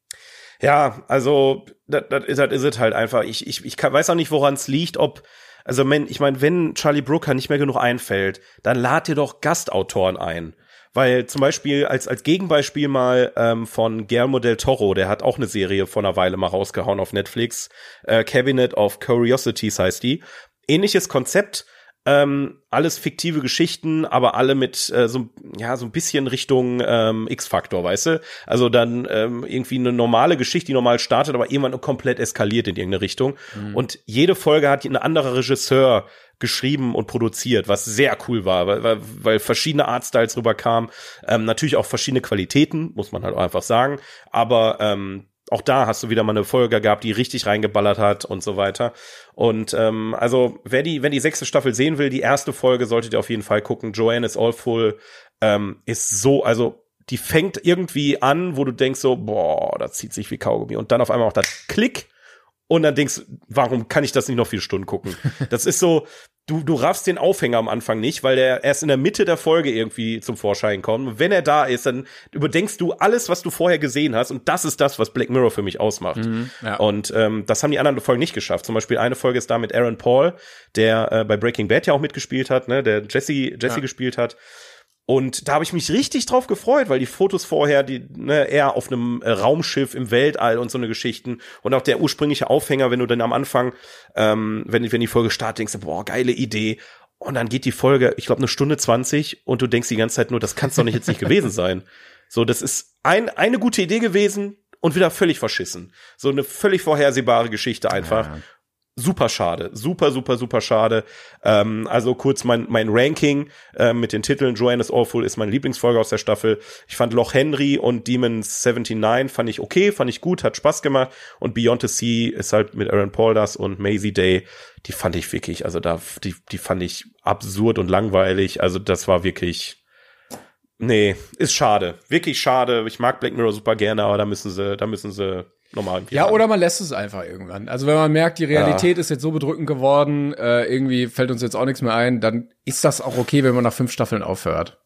S5: Ja, also das ist es halt einfach. Ich weiß auch nicht, woran es liegt, ich meine, wenn Charlie Brooker nicht mehr genug einfällt, dann lad dir doch Gastautoren ein. Weil zum Beispiel als Gegenbeispiel mal von Guillermo del Toro, der hat auch eine Serie vor einer Weile mal rausgehauen auf Netflix, Cabinet of Curiosities heißt die. Ähnliches Konzept, alles fiktive Geschichten, aber alle mit so ein bisschen Richtung X-Faktor, weißt du? Also dann irgendwie eine normale Geschichte, die normal startet, aber irgendwann komplett eskaliert in irgendeine Richtung. Mhm. Und jede Folge hat ein anderer Regisseur geschrieben und produziert, was sehr cool war, weil verschiedene Artstyles rüberkamen. Natürlich auch verschiedene Qualitäten, muss man halt auch einfach sagen. Aber auch da hast du wieder mal eine Folge gehabt, die richtig reingeballert hat und so weiter. Und also wenn die 6. Staffel sehen will, die erste Folge solltet ihr auf jeden Fall gucken. Joanne is Awful ist so, also die fängt irgendwie an, wo du denkst so, boah, das zieht sich wie Kaugummi. Und dann auf einmal auch das Klick. Und dann denkst, warum kann ich das nicht noch 4 Stunden gucken? Das ist so, du raffst den Aufhänger am Anfang nicht, weil der erst in der Mitte der Folge irgendwie zum Vorschein kommt. Und wenn er da ist, dann überdenkst du alles, was du vorher gesehen hast. Und das ist das, was Black Mirror für mich ausmacht. Mhm, ja. Und das haben die anderen Folgen nicht geschafft. Zum Beispiel eine Folge ist da mit Aaron Paul, der bei Breaking Bad ja auch mitgespielt hat, ne, der Jesse gespielt hat. Und da habe ich mich richtig drauf gefreut, weil die Fotos vorher, er auf einem Raumschiff im Weltall und so eine Geschichten und auch der ursprüngliche Aufhänger, wenn du dann am Anfang, wenn die Folge startet, denkst du, boah, geile Idee. Und dann geht die Folge, ich glaube, 1:20 und du denkst die ganze Zeit nur, das kann es doch nicht jetzt nicht gewesen sein. So, das ist eine gute Idee gewesen und wieder völlig verschissen. So eine völlig vorhersehbare Geschichte einfach. Ja. Super schade, super schade. Also kurz mein Ranking mit den Titeln. Joanne is Awful ist meine Lieblingsfolge aus der Staffel. Ich fand Loch Henry und Demons 79 fand ich okay, fand ich gut, hat Spaß gemacht. Und Beyond the Sea ist halt mit Aaron Paul das und Maisie Day, die fand ich wirklich, also die fand ich absurd und langweilig. Also das war wirklich, nee, ist schade, wirklich schade. Ich mag Black Mirror super gerne, aber da müssen sie normal.
S4: Ja, oder man lässt es einfach irgendwann. Also wenn man merkt, die Realität ist jetzt so bedrückend geworden, irgendwie fällt uns jetzt auch nichts mehr ein, dann ist das auch okay, wenn man nach 5 Staffeln aufhört.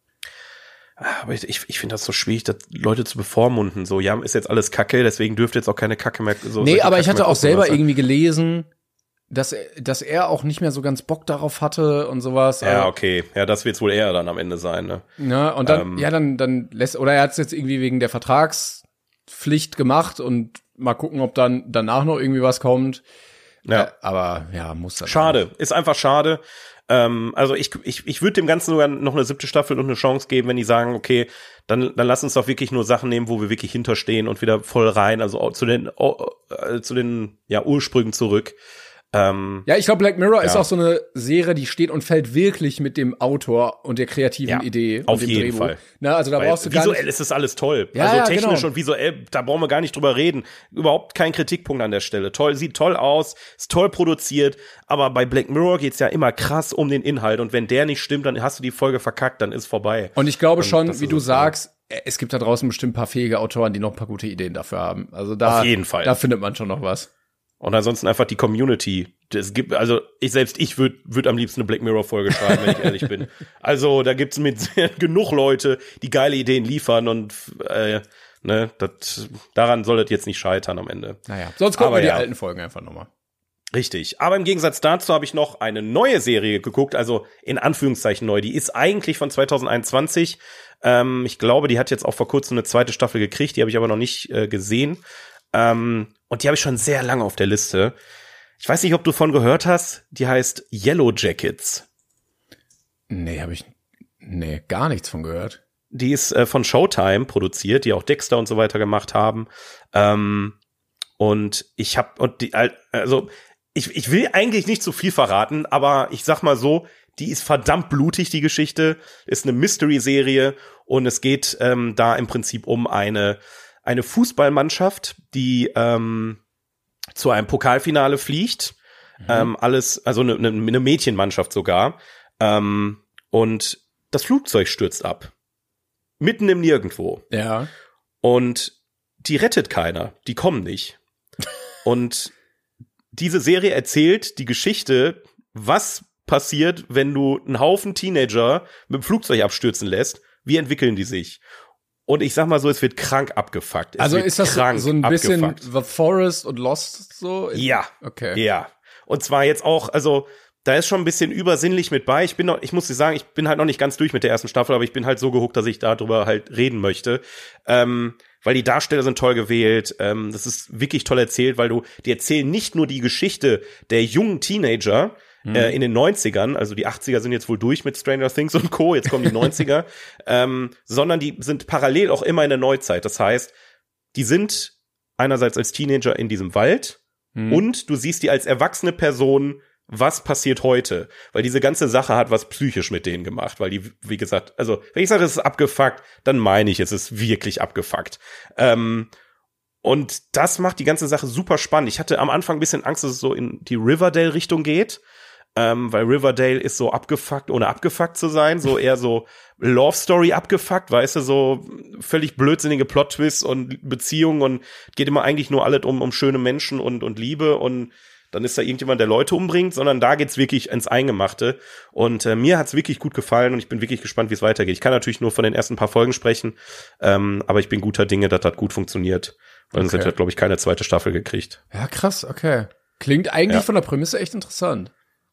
S5: Aber ich finde das so schwierig, das Leute zu bevormunden. So, ja, ist jetzt alles Kacke, deswegen dürfte jetzt auch keine Kacke mehr. So,
S4: nee, aber ich hatte auch selber irgendwie gelesen, dass er auch nicht mehr so ganz Bock darauf hatte und sowas.
S5: Ja, okay. Ja, das wird's wohl eher dann am Ende sein, ne?
S4: Ja, und dann, dann lässt, oder er hat es jetzt irgendwie wegen der Vertragspflicht gemacht und mal gucken, ob dann danach noch irgendwie was kommt. Ja. Aber ja, muss dann.
S5: Schade. Ist einfach schade. Also ich würde dem Ganzen sogar noch eine 7. Staffel und eine Chance geben, wenn die sagen, okay, dann lass uns doch wirklich nur Sachen nehmen, wo wir wirklich hinterstehen und wieder voll rein, also zu den Ursprüngen zurück.
S4: Ja, ich glaube, Black Mirror ist auch so eine Serie, die steht und fällt wirklich mit dem Autor und der kreativen Idee.
S5: Auf
S4: und dem
S5: jeden
S4: Drehbuch.
S5: Fall.
S4: Na, also da brauchst du gar
S5: visuell ist das alles toll.
S4: Ja,
S5: also
S4: ja,
S5: technisch
S4: genau.
S5: und visuell, da brauchen wir gar nicht drüber reden. Überhaupt kein Kritikpunkt an der Stelle. Toll, sieht toll aus, ist toll produziert, aber bei Black Mirror geht's ja immer krass um den Inhalt und wenn der nicht stimmt, dann hast du die Folge verkackt, dann ist vorbei.
S4: Und ich glaube schon, wie du sagst, es gibt da draußen bestimmt ein paar fähige Autoren, die noch ein paar gute Ideen dafür haben. Also da,
S5: auf jeden Fall.
S4: Da findet man schon noch was.
S5: Und ansonsten einfach die Community. Also ich würde am liebsten eine Black Mirror-Folge schreiben, wenn ich ehrlich bin. Also da gibt's mit genug Leute, die geile Ideen liefern und daran soll das jetzt nicht scheitern am Ende.
S4: Naja, sonst gucken wir die alten Folgen einfach nochmal.
S5: Richtig. Aber im Gegensatz dazu habe ich noch eine neue Serie geguckt, also in Anführungszeichen neu. Die ist eigentlich von 2021. Ich glaube, die hat jetzt auch vor kurzem eine zweite Staffel gekriegt, die habe ich aber noch nicht gesehen. Und die habe ich schon sehr lange auf der Liste. Ich weiß nicht, ob du von gehört hast. Die heißt Yellow Jackets.
S4: Nee, gar nichts von gehört.
S5: Die ist von Showtime produziert, die auch Dexter und so weiter gemacht haben. Und ich will eigentlich nicht zu viel verraten, aber ich sag mal so, die ist verdammt blutig, die Geschichte. Ist eine Mystery-Serie und es geht da im Prinzip um eine Fußballmannschaft, die zu einem Pokalfinale fliegt. Also eine Mädchenmannschaft sogar. Und das Flugzeug stürzt ab. Mitten im Nirgendwo.
S4: Ja.
S5: Und die rettet keiner. Die kommen nicht. Und diese Serie erzählt die Geschichte, was passiert, wenn du einen Haufen Teenager mit dem Flugzeug abstürzen lässt. Wie entwickeln die sich? Und ich sag mal so, es wird krank abgefuckt.
S4: Also ist das so ein bisschen The Forest und Lost so?
S5: Ja.
S4: Okay.
S5: Ja. Und zwar jetzt auch, also da ist schon ein bisschen übersinnlich mit bei. Ich muss dir sagen, ich bin halt noch nicht ganz durch mit der ersten Staffel, aber ich bin halt so gehuckt, dass ich darüber halt reden möchte. Weil die Darsteller sind toll gewählt. Das ist wirklich toll erzählt, weil die erzählen nicht nur die Geschichte der jungen Teenager, in den 90ern, also die 80er sind jetzt wohl durch mit Stranger Things und Co., jetzt kommen die 90er, sondern die sind parallel auch immer in der Neuzeit. Das heißt, die sind einerseits als Teenager in diesem Wald und du siehst die als erwachsene Person, was passiert heute, weil diese ganze Sache hat was psychisch mit denen gemacht, weil die, wie gesagt, also wenn ich sage, es ist abgefuckt, dann meine ich, es ist wirklich abgefuckt. Und das macht die ganze Sache super spannend. Ich hatte am Anfang ein bisschen Angst, dass es so in die Riverdale-Richtung geht, weil Riverdale ist so abgefuckt, ohne abgefuckt zu sein, so eher so Love Story abgefuckt, weißt du, so völlig blödsinnige Plot-Twists und Beziehungen und geht immer eigentlich nur alles um schöne Menschen und Liebe und dann ist da irgendjemand, der Leute umbringt, sondern da geht's wirklich ins Eingemachte und mir hat's wirklich gut gefallen und ich bin wirklich gespannt, wie es weitergeht. Ich kann natürlich nur von den ersten paar Folgen sprechen, aber ich bin guter Dinge, dass das gut funktioniert, weil sonst hätte ich, glaube ich, keine zweite Staffel gekriegt.
S4: Ja, krass, okay. Klingt eigentlich von der Prämisse echt interessant.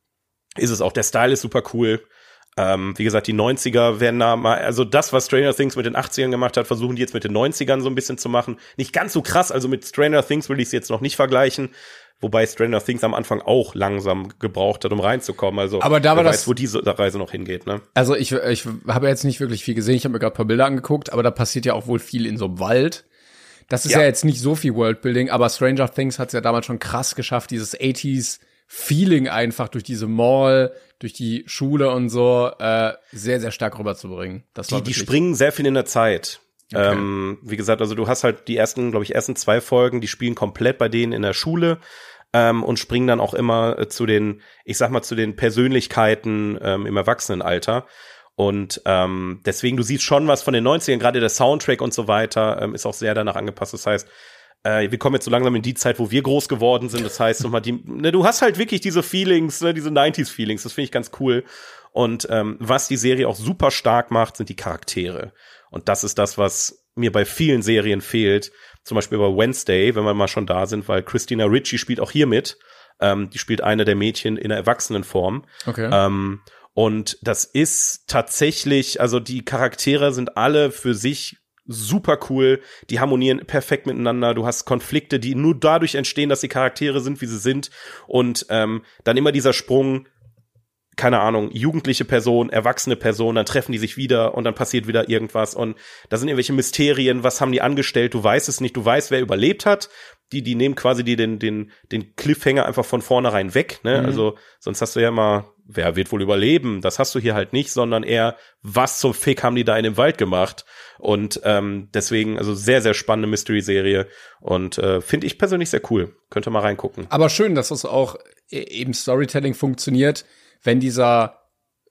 S5: Ist es auch. Der Style ist super cool. Wie gesagt, die 90er werden da mal, also das, was Stranger Things mit den 80ern gemacht hat, versuchen die jetzt mit den 90ern so ein bisschen zu machen. Nicht ganz so krass, also mit Stranger Things will ich es jetzt noch nicht vergleichen, wobei Stranger Things am Anfang auch langsam gebraucht hat, um reinzukommen. Also
S4: aber da war
S5: wer weiß, wo diese Reise noch hingeht, ne?
S4: Also ich habe jetzt nicht wirklich viel gesehen, ich habe mir gerade ein paar Bilder angeguckt, aber da passiert ja auch wohl viel in so einem Wald. Das ist ja jetzt nicht so viel Worldbuilding, aber Stranger Things hat es ja damals schon krass geschafft, dieses 80s Feeling einfach durch diese Mall, durch die Schule und so sehr, sehr stark rüberzubringen. Das war
S5: die springen sehr viel in der Zeit. Okay. Wie gesagt, also du hast halt die ersten 2 Folgen, die spielen komplett bei denen in der Schule und springen dann auch immer zu den, ich sag mal, zu den Persönlichkeiten im Erwachsenenalter. Und deswegen, du siehst schon was von den 90ern, gerade der Soundtrack und so weiter ist auch sehr danach angepasst. Das heißt, wir kommen jetzt so langsam in die Zeit, wo wir groß geworden sind. Das heißt, nochmal du hast halt wirklich diese Feelings, ne, diese 90s-Feelings. Das finde ich ganz cool. Und was die Serie auch super stark macht, sind die Charaktere. Und das ist das, was mir bei vielen Serien fehlt. Zum Beispiel bei Wednesday, wenn wir mal schon da sind, weil Christina Ricci spielt auch hier mit. Die spielt eine der Mädchen in der Erwachsenenform.
S4: Okay.
S5: Und das ist tatsächlich, also die Charaktere sind alle für sich super cool, die harmonieren perfekt miteinander, du hast Konflikte, die nur dadurch entstehen, dass die Charaktere sind, wie sie sind und dann immer dieser Sprung, keine Ahnung, jugendliche Person, erwachsene Person, dann treffen die sich wieder und dann passiert wieder irgendwas und da sind irgendwelche Mysterien, was haben die angestellt, du weißt es nicht, du weißt, wer überlebt hat, die nehmen quasi den Cliffhanger einfach von vornherein weg, ne, also sonst hast du ja immer, wer wird wohl überleben, das hast du hier halt nicht, sondern eher, was zum Fick haben die da in dem Wald gemacht und deswegen, also sehr, sehr spannende Mystery-Serie und finde ich persönlich sehr cool, könnt ihr mal reingucken.
S4: Aber schön, dass das auch eben Storytelling funktioniert, wenn dieser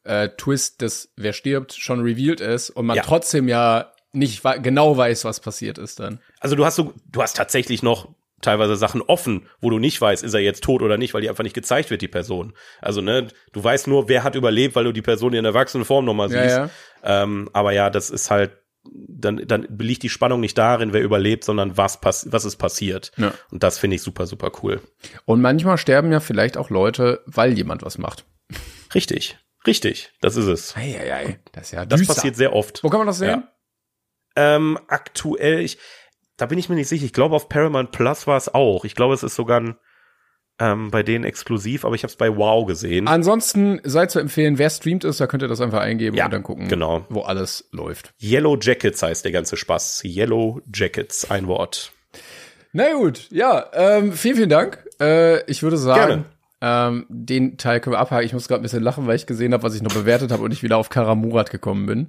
S4: Twist des Wer stirbt schon revealed ist und man trotzdem ja nicht genau weiß, was passiert ist dann.
S5: Also du hast tatsächlich noch teilweise Sachen offen, wo du nicht weißt, ist er jetzt tot oder nicht, weil die einfach nicht gezeigt wird, die Person. Also, ne, du weißt nur, wer hat überlebt, weil du die Person in erwachsenen Form nochmal siehst. Ja. Aber ja, das ist halt, dann liegt die Spannung nicht darin, wer überlebt, sondern was ist passiert. Ja. Und das finde ich super, super cool.
S4: Und manchmal sterben ja vielleicht auch Leute, weil jemand was macht.
S5: Richtig, das ist es.
S4: Das ist ja
S5: das passiert sehr oft.
S4: Wo kann man das sehen?
S5: Ja. Aktuell, da bin ich mir nicht sicher. Ich glaube, auf Paramount Plus war es auch. Ich glaube, es ist sogar bei denen exklusiv, aber ich habe es bei WoW gesehen.
S4: Ansonsten sei zu empfehlen, wer streamt ist, da könnt ihr das einfach eingeben und dann gucken,
S5: genau,
S4: wo alles läuft.
S5: Yellow Jackets heißt der ganze Spaß. Yellow Jackets, ein Wort.
S4: Na gut, ja, vielen, vielen Dank. Ich würde sagen, den Teil können wir abhaken. Ich muss gerade ein bisschen lachen, weil ich gesehen habe, was ich noch bewertet habe und ich wieder auf Karamurat gekommen bin.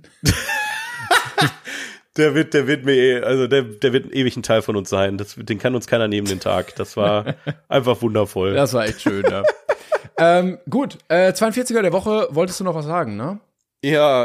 S5: Der wird ewig ein Teil von uns sein. Den kann uns keiner nehmen den Tag. Das war einfach wundervoll.
S4: Das war echt schön, ja. Gut, 42er der Woche, wolltest du noch was sagen, ne?
S5: Ja,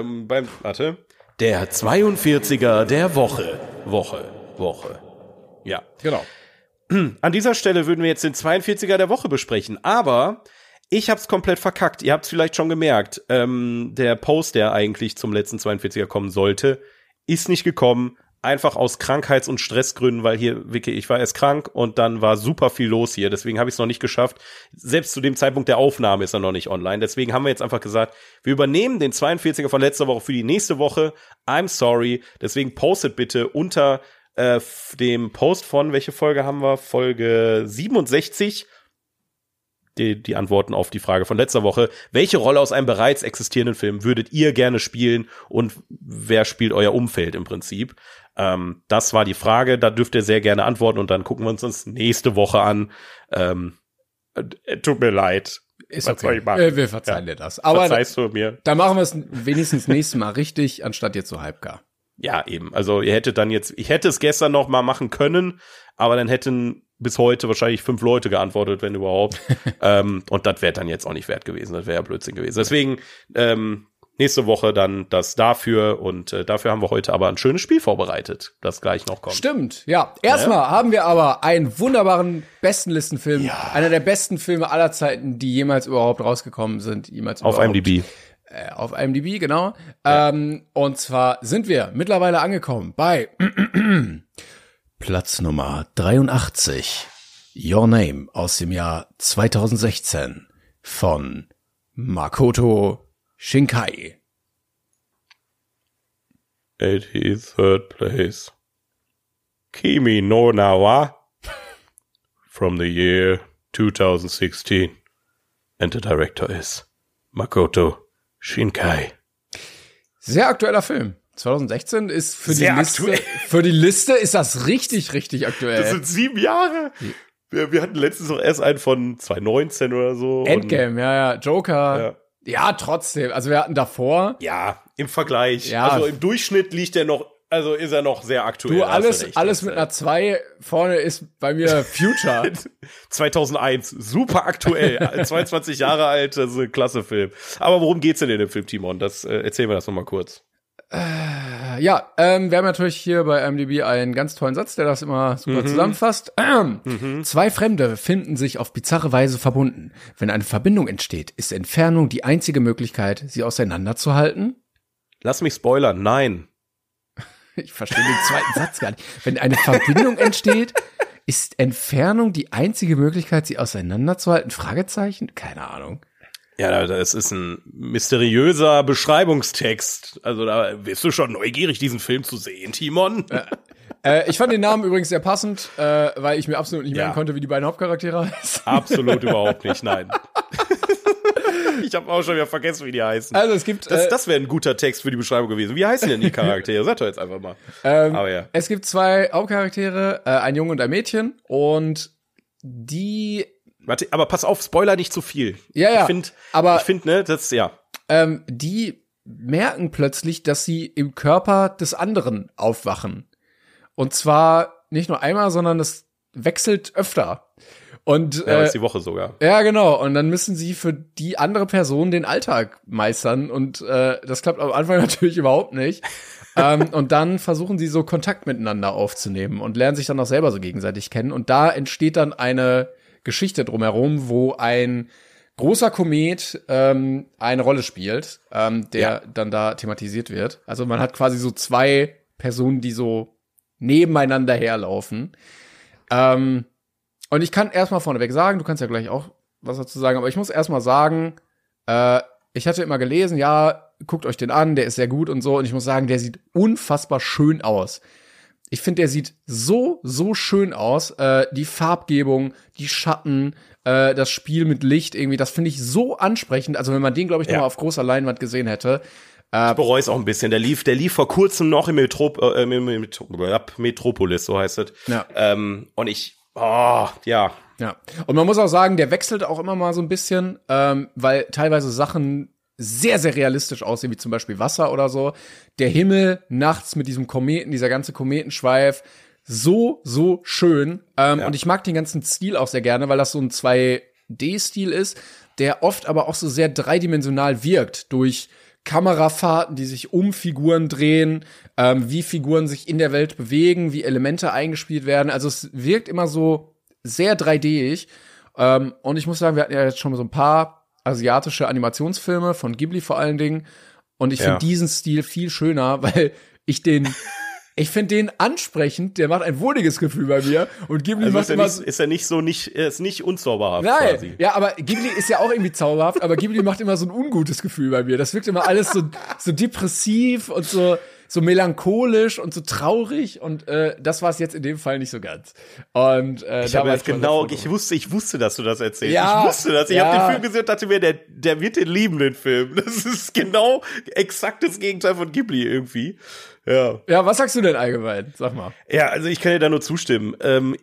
S5: Der 42er der Woche. Ja.
S4: Genau.
S5: An dieser Stelle würden wir jetzt den 42er der Woche besprechen, aber ich hab's komplett verkackt. Ihr habt's vielleicht schon gemerkt. Der Post, der eigentlich zum letzten 42er kommen sollte, ist nicht gekommen, einfach aus Krankheits- und Stressgründen, weil hier, Vicky, ich war erst krank und dann war super viel los hier, deswegen habe ich es noch nicht geschafft. Selbst zu dem Zeitpunkt der Aufnahme ist er noch nicht online, deswegen haben wir jetzt einfach gesagt, wir übernehmen den 42er von letzter Woche für die nächste Woche. I'm sorry, deswegen postet bitte unter dem Post von, welche Folge haben wir? Folge 67, die Antworten auf die Frage von letzter Woche. Welche Rolle aus einem bereits existierenden Film würdet ihr gerne spielen und wer spielt euer Umfeld im Prinzip? Das war die Frage, da dürft ihr sehr gerne antworten und dann gucken wir uns das nächste Woche an. Tut mir leid.
S4: Ist was okay. Wir verzeihen dir das. Aber
S5: verzeihst du mir?
S4: Da machen wir es wenigstens nächstes Mal richtig, anstatt jetzt so halbgar.
S5: Ja, eben. Also ich hätte es gestern noch mal machen können, aber dann hätten bis heute wahrscheinlich 5 Leute geantwortet, wenn überhaupt. Und das wäre dann jetzt auch nicht wert gewesen. Das wäre ja Blödsinn gewesen. Deswegen nächste Woche dann das dafür. Und dafür haben wir heute aber ein schönes Spiel vorbereitet, das gleich noch kommt.
S4: Stimmt, ja. Erstmal haben wir aber einen wunderbaren Bestenlistenfilm. Ja. Einer der besten Filme aller Zeiten, die jemals überhaupt rausgekommen sind.
S5: Auf IMDb.
S4: Auf IMDb, genau. Ja. Und zwar sind wir mittlerweile angekommen bei Platz Nummer 83. Your Name aus dem Jahr 2016 von Makoto Shinkai.
S5: 83rd place. Kimi no Nawa from the year 2016. And the director is Makoto Shinkai.
S4: Sehr aktueller Film. 2016 ist für die Liste ist das richtig, richtig aktuell.
S5: Das sind 7 Jahre. Wir hatten letztens noch erst einen von 2019 oder so.
S4: Endgame, ja. Joker. Ja, trotzdem. Also wir hatten davor.
S5: Ja, im Vergleich. Ja. Also im Durchschnitt liegt er noch, also ist er noch sehr aktuell.
S4: Du, alles mit einer 2 vorne ist bei mir Future.
S5: 2001, super aktuell, 22 Jahre alt, das ist ein klasse Film. Aber worum geht's denn in dem Film, Timon? Erzählen wir das nochmal kurz.
S4: Wir haben natürlich hier bei IMDb einen ganz tollen Satz, der das immer super zusammenfasst. 2 Fremde finden sich auf bizarre Weise verbunden. Wenn eine Verbindung entsteht, ist Entfernung die einzige Möglichkeit, sie auseinanderzuhalten?
S5: Lass mich spoilern, nein.
S4: Ich verstehe den zweiten Satz gar nicht. Wenn eine Verbindung entsteht, ist Entfernung die einzige Möglichkeit, sie auseinanderzuhalten? Fragezeichen? Keine Ahnung.
S5: Ja, das ist ein mysteriöser Beschreibungstext. Also da bist du schon neugierig, diesen Film zu sehen, Timon.
S4: Ich fand den Namen übrigens sehr passend, weil ich mir absolut nicht merken konnte, wie die beiden Hauptcharaktere heißen.
S5: Absolut überhaupt nicht, nein. Ich habe auch schon wieder vergessen, wie die heißen.
S4: Also es gibt
S5: das wäre ein guter Text für die Beschreibung gewesen. Wie heißen denn die Charaktere? Sag doch jetzt einfach mal.
S4: Aber ja. Es gibt 2 Hauptcharaktere, ein Junge und ein Mädchen und die.
S5: Warte, aber pass auf, Spoiler nicht zu viel.
S4: Ja.
S5: Ich finde, ne, das, ja.
S4: Die merken plötzlich, dass sie im Körper des anderen aufwachen. Und zwar nicht nur einmal, sondern das wechselt öfter. Und
S5: ist die Woche sogar.
S4: Ja, genau. Und dann müssen sie für die andere Person den Alltag meistern. Und das klappt am Anfang natürlich überhaupt nicht. Und dann versuchen sie so Kontakt miteinander aufzunehmen und lernen sich dann auch selber so gegenseitig kennen. Und da entsteht dann eine Geschichte drumherum, wo ein großer Komet eine Rolle spielt, der dann da thematisiert wird. Also man hat quasi so zwei Personen, die so nebeneinander herlaufen. Und ich kann erstmal vorneweg sagen, du kannst ja gleich auch was dazu sagen, aber ich muss erstmal sagen, ich hatte immer gelesen, ja, guckt euch den an, der ist sehr gut und so. Und ich muss sagen, der sieht unfassbar schön aus. Ich finde, der sieht so schön aus. Die Farbgebung, die Schatten, das Spiel mit Licht irgendwie, das finde ich so ansprechend. Also wenn man den, glaube ich, nochmal auf großer Leinwand gesehen hätte.
S5: Ich bereue es auch ein bisschen. Der lief vor kurzem noch im Metropolis, so heißt es.
S4: Ja.
S5: Und ja.
S4: Ja. Und man muss auch sagen, der wechselt auch immer mal so ein bisschen, weil teilweise Sachen sehr, sehr realistisch aussehen, wie zum Beispiel Wasser oder so. Der Himmel nachts mit diesem Kometen, dieser ganze Kometenschweif, so schön. Und ich mag den ganzen Stil auch sehr gerne, weil das so ein 2D-Stil ist, der oft aber auch so sehr dreidimensional wirkt, durch Kamerafahrten, die sich um Figuren drehen, wie Figuren sich in der Welt bewegen, wie Elemente eingespielt werden. Also es wirkt immer so sehr 3D-ig. Und ich muss sagen, wir hatten ja jetzt schon so ein paar asiatische Animationsfilme von Ghibli vor allen Dingen. Und ich finde diesen Stil viel schöner, weil ich finde den ansprechend, der macht ein wohliges Gefühl bei mir. Und Ghibli
S5: also
S4: macht immer
S5: ist nicht unzauberhaft.
S4: Nein,
S5: quasi.
S4: Ja, aber Ghibli ist ja auch irgendwie zauberhaft, aber Ghibli macht immer so ein ungutes Gefühl bei mir. Das wirkt immer alles so depressiv und so melancholisch und so traurig und das war es jetzt in dem Fall nicht so ganz. Und
S5: ich habe jetzt genau, ich wusste, dass du das erzählst.
S4: Ja,
S5: ich wusste das. Ich habe den Film gesehen und dachte mir, der wird den lieben, den Film. Das ist genau exakt das Gegenteil von Ghibli irgendwie. Ja.
S4: Ja, was sagst du denn allgemein? Sag mal.
S5: Ja, also ich kann dir da nur zustimmen.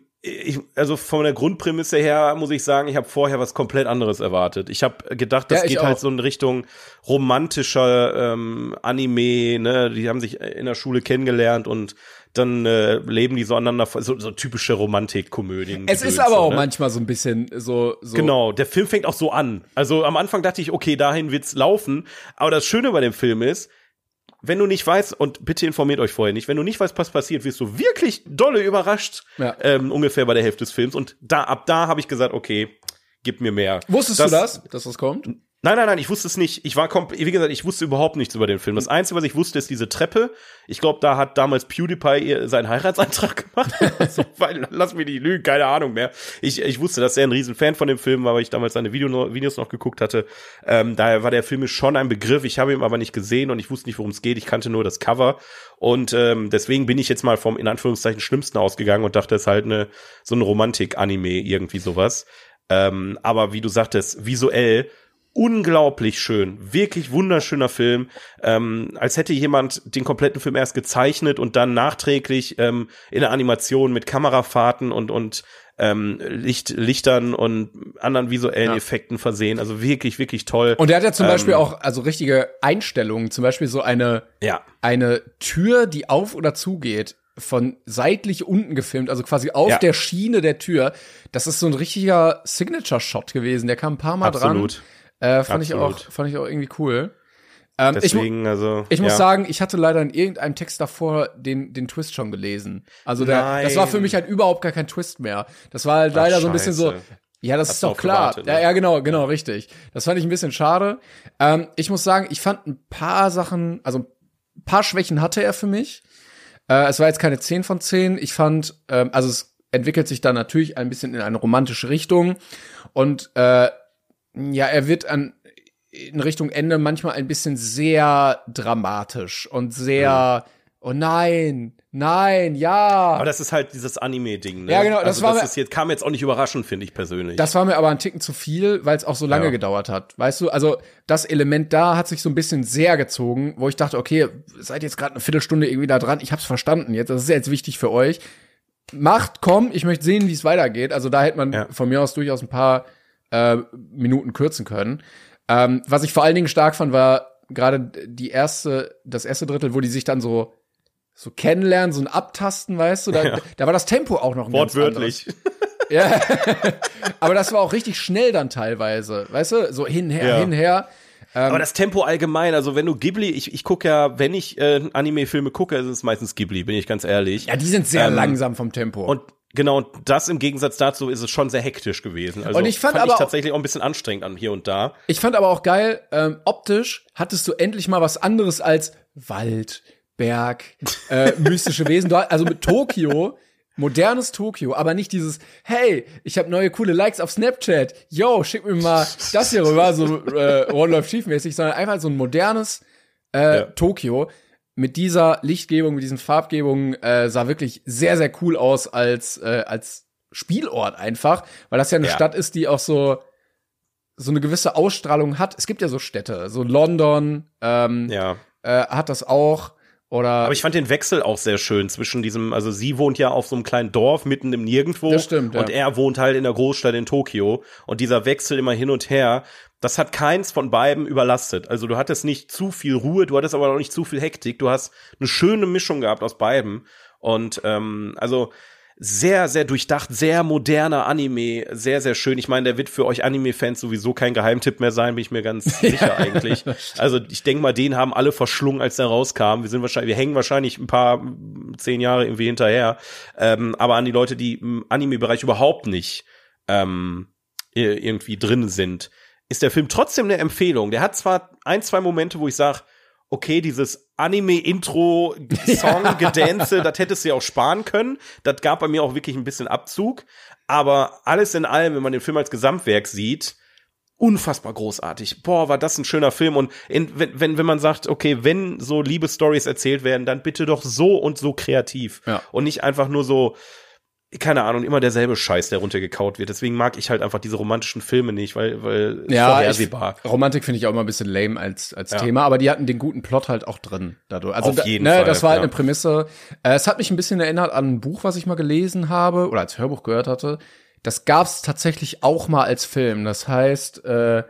S5: Also von der Grundprämisse her muss ich sagen, ich habe vorher was komplett anderes erwartet. Ich habe gedacht, das geht halt so in Richtung romantischer Anime, ne? Die haben sich in der Schule kennengelernt und dann leben die so aneinander, so typische Romantikkomödien.
S4: Es ist aber auch manchmal so ein bisschen so.
S5: Genau, der Film fängt auch so an. Also am Anfang dachte ich, okay, dahin wird's laufen. Aber das Schöne bei dem Film ist, wenn du nicht weißt, und bitte informiert euch vorher nicht, wenn du nicht weißt, was passiert, wirst du wirklich dolle überrascht, ungefähr bei der Hälfte des Films. Und ab da habe ich gesagt, okay, gib mir mehr.
S4: Wusstest du das, dass das kommt?
S5: Nein, ich wusste es nicht. Wie gesagt, ich wusste überhaupt nichts über den Film. Das Einzige, was ich wusste, ist diese Treppe. Ich glaube, da hat damals PewDiePie seinen Heiratsantrag gemacht. So, weil, lass mich nicht lügen, keine Ahnung mehr. Ich wusste, dass er ein Riesen-Fan von dem Film war, weil ich damals seine Videos noch geguckt hatte. Daher war der Film schon ein Begriff. Ich habe ihn aber nicht gesehen und ich wusste nicht, worum es geht. Ich kannte nur das Cover. Und deswegen bin ich jetzt mal vom, in Anführungszeichen, Schlimmsten ausgegangen und dachte, es ist halt so ein Romantik-Anime, irgendwie sowas. Aber wie du sagtest, visuell unglaublich schön, wirklich wunderschöner Film, als hätte jemand den kompletten Film erst gezeichnet und dann nachträglich in der Animation mit Kamerafahrten und Lichtern und anderen visuellen Effekten versehen, also wirklich, wirklich toll.
S4: Und der hat ja zum Beispiel auch also richtige Einstellungen, zum Beispiel so eine Tür, die auf oder zugeht, von seitlich unten gefilmt, also quasi auf der Schiene der Tür. Das ist so ein richtiger Signature-Shot gewesen, der kam ein paar Mal dran. Fand ich auch irgendwie cool.
S5: Deswegen,
S4: ich muss sagen, ich hatte leider in irgendeinem Text davor den Twist schon gelesen. Also das war für mich halt überhaupt gar kein Twist mehr. Das war halt leider so ein bisschen so, ja, das ist doch klar. Gewartet, ne? Ja, genau, richtig. Das fand ich ein bisschen schade. Ich muss sagen, ich fand ein paar Sachen, also ein paar Schwächen hatte er für mich. Es war jetzt keine 10 von 10. Ich fand, also es entwickelt sich da natürlich ein bisschen in eine romantische Richtung und er wird in Richtung Ende manchmal ein bisschen sehr dramatisch und sehr, oh nein, ja.
S5: Aber das ist halt dieses Anime-Ding, ne?
S4: Ja, genau.
S5: Kam jetzt auch nicht überraschend, finde ich persönlich.
S4: Das war mir aber ein Ticken zu viel, weil es auch so lange gedauert hat. Weißt du, also das Element da hat sich so ein bisschen sehr gezogen, wo ich dachte, okay, seid jetzt gerade eine Viertelstunde irgendwie da dran, ich hab's verstanden jetzt, das ist jetzt wichtig für euch. Komm, ich möchte sehen, wie es weitergeht. Also da hätte man von mir aus durchaus ein paar Minuten kürzen können. Was ich vor allen Dingen stark fand, war gerade das erste Drittel, wo die sich dann so kennenlernen, so ein Abtasten, weißt du, da war das Tempo auch noch ein
S5: wortwörtlich.
S4: Ganz anderes. Ja, aber das war auch richtig schnell dann teilweise, weißt du, so hinher.
S5: Aber das Tempo allgemein, also wenn du Ghibli, ich gucke ja, wenn ich Anime-Filme gucke, ist es meistens Ghibli, bin ich ganz ehrlich.
S4: Ja, die sind sehr langsam vom Tempo.
S5: Und genau, und das im Gegensatz dazu ist es schon sehr hektisch gewesen. Also
S4: und ich fand
S5: ich tatsächlich auch ein bisschen anstrengend an hier und da.
S4: Ich fand aber auch geil, optisch hattest du endlich mal was anderes als Wald, Berg, mystische Wesen. Also mit Tokio, modernes Tokio, aber nicht dieses, hey, ich habe neue coole Likes auf Snapchat, yo, schick mir mal das hier rüber, so One Life Chief-mäßig, sondern einfach so ein modernes Tokio mit dieser Lichtgebung, mit diesen Farbgebungen, sah wirklich sehr, sehr cool aus als Spielort einfach, weil das ja eine Stadt ist, die auch so eine gewisse Ausstrahlung hat. Es gibt ja so Städte, so London hat das auch. Aber
S5: ich fand den Wechsel auch sehr schön zwischen diesem, also sie wohnt ja auf so einem kleinen Dorf mitten im Nirgendwo.
S4: Das stimmt, ja.
S5: Und er wohnt halt in der Großstadt in Tokio. Und dieser Wechsel immer hin und her, das hat keins von beiden überlastet. Also du hattest nicht zu viel Ruhe, du hattest aber auch nicht zu viel Hektik. Du hast eine schöne Mischung gehabt aus beiden. Und also sehr, sehr durchdacht, sehr moderner Anime, sehr, sehr schön. Ich meine, der wird für euch Anime-Fans sowieso kein Geheimtipp mehr sein, bin ich mir ganz sicher eigentlich. Also ich denke mal, den haben alle verschlungen, als der rauskam. Wir hängen wahrscheinlich ein paar 10 Jahre irgendwie hinterher. Aber an die Leute, die im Anime-Bereich überhaupt nicht irgendwie drin sind, ist der Film trotzdem eine Empfehlung. Der hat zwar 1-2 Momente, wo ich sage, okay, dieses Anime-Intro-Song-Gedänze, das hättest du ja auch sparen können. Das gab bei mir auch wirklich ein bisschen Abzug. Aber alles in allem, wenn man den Film als Gesamtwerk sieht, unfassbar großartig. Boah, war das ein schöner Film. Und wenn man sagt, okay, wenn so Liebesstories erzählt werden, dann bitte doch so und so kreativ. Ja. Und nicht einfach nur so, keine Ahnung, immer derselbe Scheiß, der runtergekaut wird. Deswegen mag ich halt einfach diese romantischen Filme nicht, weil vorhersehbar.
S4: Romantik finde ich auch immer ein bisschen lame als Thema, aber die hatten den guten Plot halt auch drin dadurch. Also
S5: auf jeden Fall.
S4: Das war halt eine Prämisse. Es hat mich ein bisschen erinnert an ein Buch, was ich mal gelesen habe oder als Hörbuch gehört hatte. Das gab's tatsächlich auch mal als Film. Das heißt,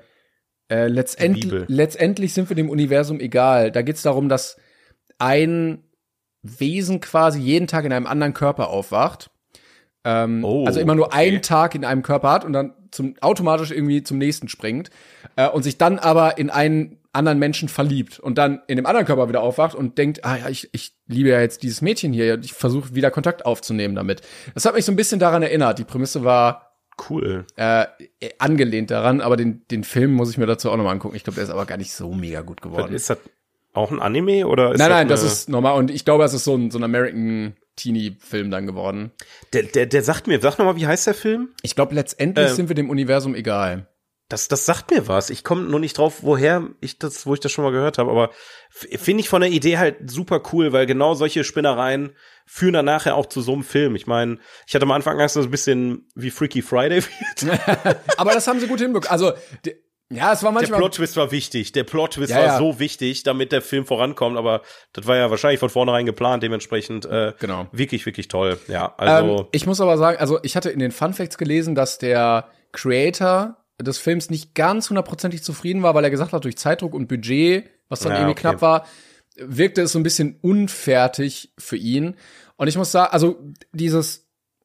S4: letztendlich sind wir dem Universum egal. Da geht's darum, dass ein Wesen quasi jeden Tag in einem anderen Körper aufwacht. Also immer nur einen Tag in einem Körper hat und dann automatisch irgendwie zum nächsten springt und sich dann aber in einen anderen Menschen verliebt und dann in dem anderen Körper wieder aufwacht und denkt, ich liebe ja jetzt dieses Mädchen hier, ich versuche wieder Kontakt aufzunehmen damit. Das hat mich so ein bisschen daran erinnert. Die Prämisse war
S5: cool,
S4: angelehnt daran, aber den Film muss ich mir dazu auch nochmal angucken. Ich glaube, der ist aber gar nicht so mega gut geworden.
S5: Ist das auch ein Anime oder ist
S4: Nein, das ist normal und ich glaube, es ist so ein American Teenie-Film dann geworden.
S5: Der sag nochmal, wie heißt der Film?
S4: Ich glaube, letztendlich sind wir dem Universum egal.
S5: Das sagt mir was. Ich komme nur nicht drauf, wo ich das schon mal gehört habe, aber finde ich von der Idee halt super cool, weil genau solche Spinnereien führen dann nachher auch zu so einem Film. Ich meine, ich hatte am Anfang Angst, dass es ein bisschen wie Freaky Friday wird.
S4: Aber das haben sie gut hinbekommen. Also ja, es war manchmal.
S5: Der Plot-Twist war wichtig. Der Plot-Twist war so wichtig, damit der Film vorankommt. Aber das war ja wahrscheinlich von vornherein geplant. Dementsprechend wirklich, wirklich toll. Ja, also
S4: ich muss aber sagen, also ich hatte in den Funfacts gelesen, dass der Creator des Films nicht ganz 100% zufrieden war, weil er gesagt hat, durch Zeitdruck und Budget, was dann irgendwie knapp war, wirkte es so ein bisschen unfertig für ihn. Und ich muss sagen, also diese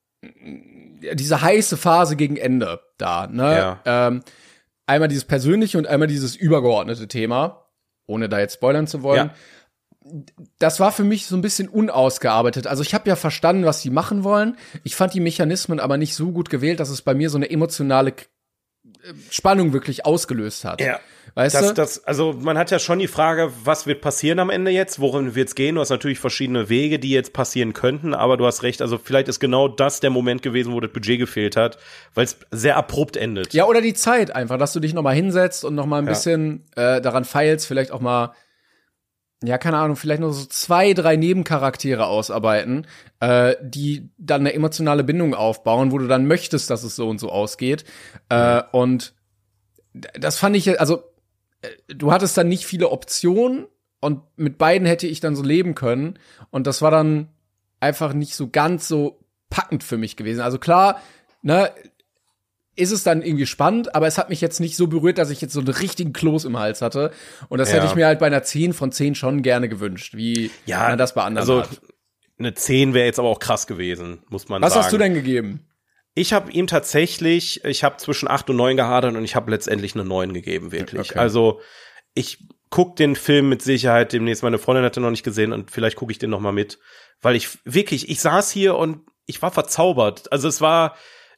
S4: heiße Phase gegen Ende da, ne? Ja. Einmal dieses persönliche und einmal dieses übergeordnete Thema, ohne da jetzt spoilern zu wollen. Ja. Das war für mich so ein bisschen unausgearbeitet. Also ich habe ja verstanden, was die machen wollen. Ich fand die Mechanismen aber nicht so gut gewählt, dass es bei mir so eine emotionale Spannung wirklich ausgelöst hat. Ja. Weißt du?
S5: Also man hat ja schon die Frage, was wird passieren am Ende jetzt? Worin wird's gehen? Du hast natürlich verschiedene Wege, die jetzt passieren könnten, aber du hast recht, also vielleicht ist genau das der Moment gewesen, wo das Budget gefehlt hat, weil es sehr abrupt endet.
S4: Ja, oder die Zeit einfach, dass du dich noch mal hinsetzt und noch mal ein bisschen daran feilst, vielleicht auch mal, ja, keine Ahnung, vielleicht noch so 2, 3 Nebencharaktere ausarbeiten, die dann eine emotionale Bindung aufbauen, wo du dann möchtest, dass es so und so ausgeht. Und das fand ich, also du hattest dann nicht viele Optionen und mit beiden hätte ich dann so leben können. Und das war dann einfach nicht so ganz so packend für mich gewesen. Also klar, ne, ist es dann irgendwie spannend, aber es hat mich jetzt nicht so berührt, dass ich jetzt so einen richtigen Kloß im Hals hatte. Und das hätte ich mir halt bei einer 10 von 10 schon gerne gewünscht, wie man das bei anderen hat.
S5: Eine 10 wäre jetzt aber auch krass gewesen, muss man sagen.
S4: Was hast du denn gegeben?
S5: Ich habe ihm tatsächlich, zwischen 8 und 9 gehadert und ich habe letztendlich eine 9 gegeben, wirklich. Okay. Also ich guck den Film mit Sicherheit demnächst. Meine Freundin hat den noch nicht gesehen und vielleicht gucke ich den noch mal mit. Weil ich saß hier und ich war verzaubert. Also es war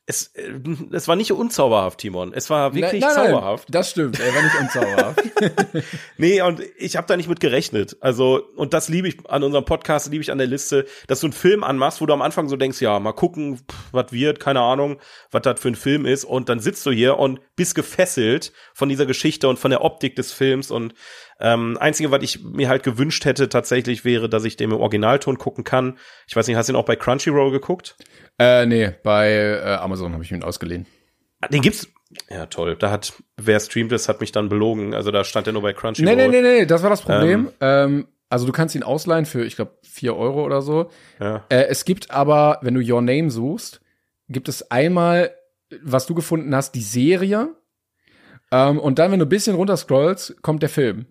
S5: nicht unzauberhaft, Timon. Es war wirklich zauberhaft.
S4: Nein, das stimmt, er war nicht unzauberhaft.
S5: Nee, und ich habe da nicht mit gerechnet. Also, und das liebe ich an unserem Podcast, liebe ich an der Liste, dass du einen Film anmachst, wo du am Anfang so denkst, ja, mal gucken, was wird, keine Ahnung, was das für ein Film ist. Und dann sitzt du hier und bist gefesselt von dieser Geschichte und von der Optik des Films. Und Einzige, was ich mir halt gewünscht hätte tatsächlich, wäre, dass ich den im Originalton gucken kann. Ich weiß nicht, hast du ihn auch bei Crunchyroll geguckt?
S4: Nee, bei Amazon habe ich ihn ausgeliehen.
S5: Den gibt's. Ja, toll. Wer streamt es, hat mich dann belogen. Also da stand er nur bei Crunchyroll.
S4: Nee, das war das Problem. Also du kannst ihn ausleihen für, ich glaube, 4 Euro oder so.
S5: Ja.
S4: Es gibt aber, wenn du Your Name suchst, gibt es einmal, was du gefunden hast, die Serie. Und dann, wenn du ein bisschen runterscrollst, kommt der Film.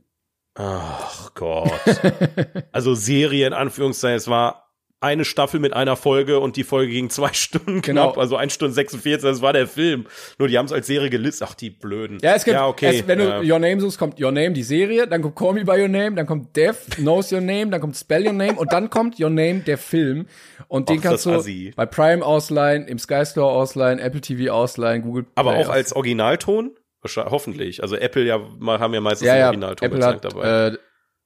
S5: Ach Gott. Also Serie in Anführungszeichen, es war eine Staffel mit einer Folge und die Folge ging 2 Stunden knapp, also 1 Stunde 46, das war der Film. Nur die haben es als Serie gelistet. Ach, die Blöden.
S4: Ja, es gibt, wenn du Your Name suchst, kommt Your Name, die Serie, dann kommt Call Me By Your Name, dann kommt Death Knows Your Name, dann kommt Spell Your Name und dann kommt Your Name, der Film. Und den kannst du bei Prime ausleihen, im Sky Store ausleihen, Apple TV ausleihen, Google Play.
S5: Aber auch als Originalton? Hoffentlich. Also Apple haben ja meistens den Originalton gezeigt dabei.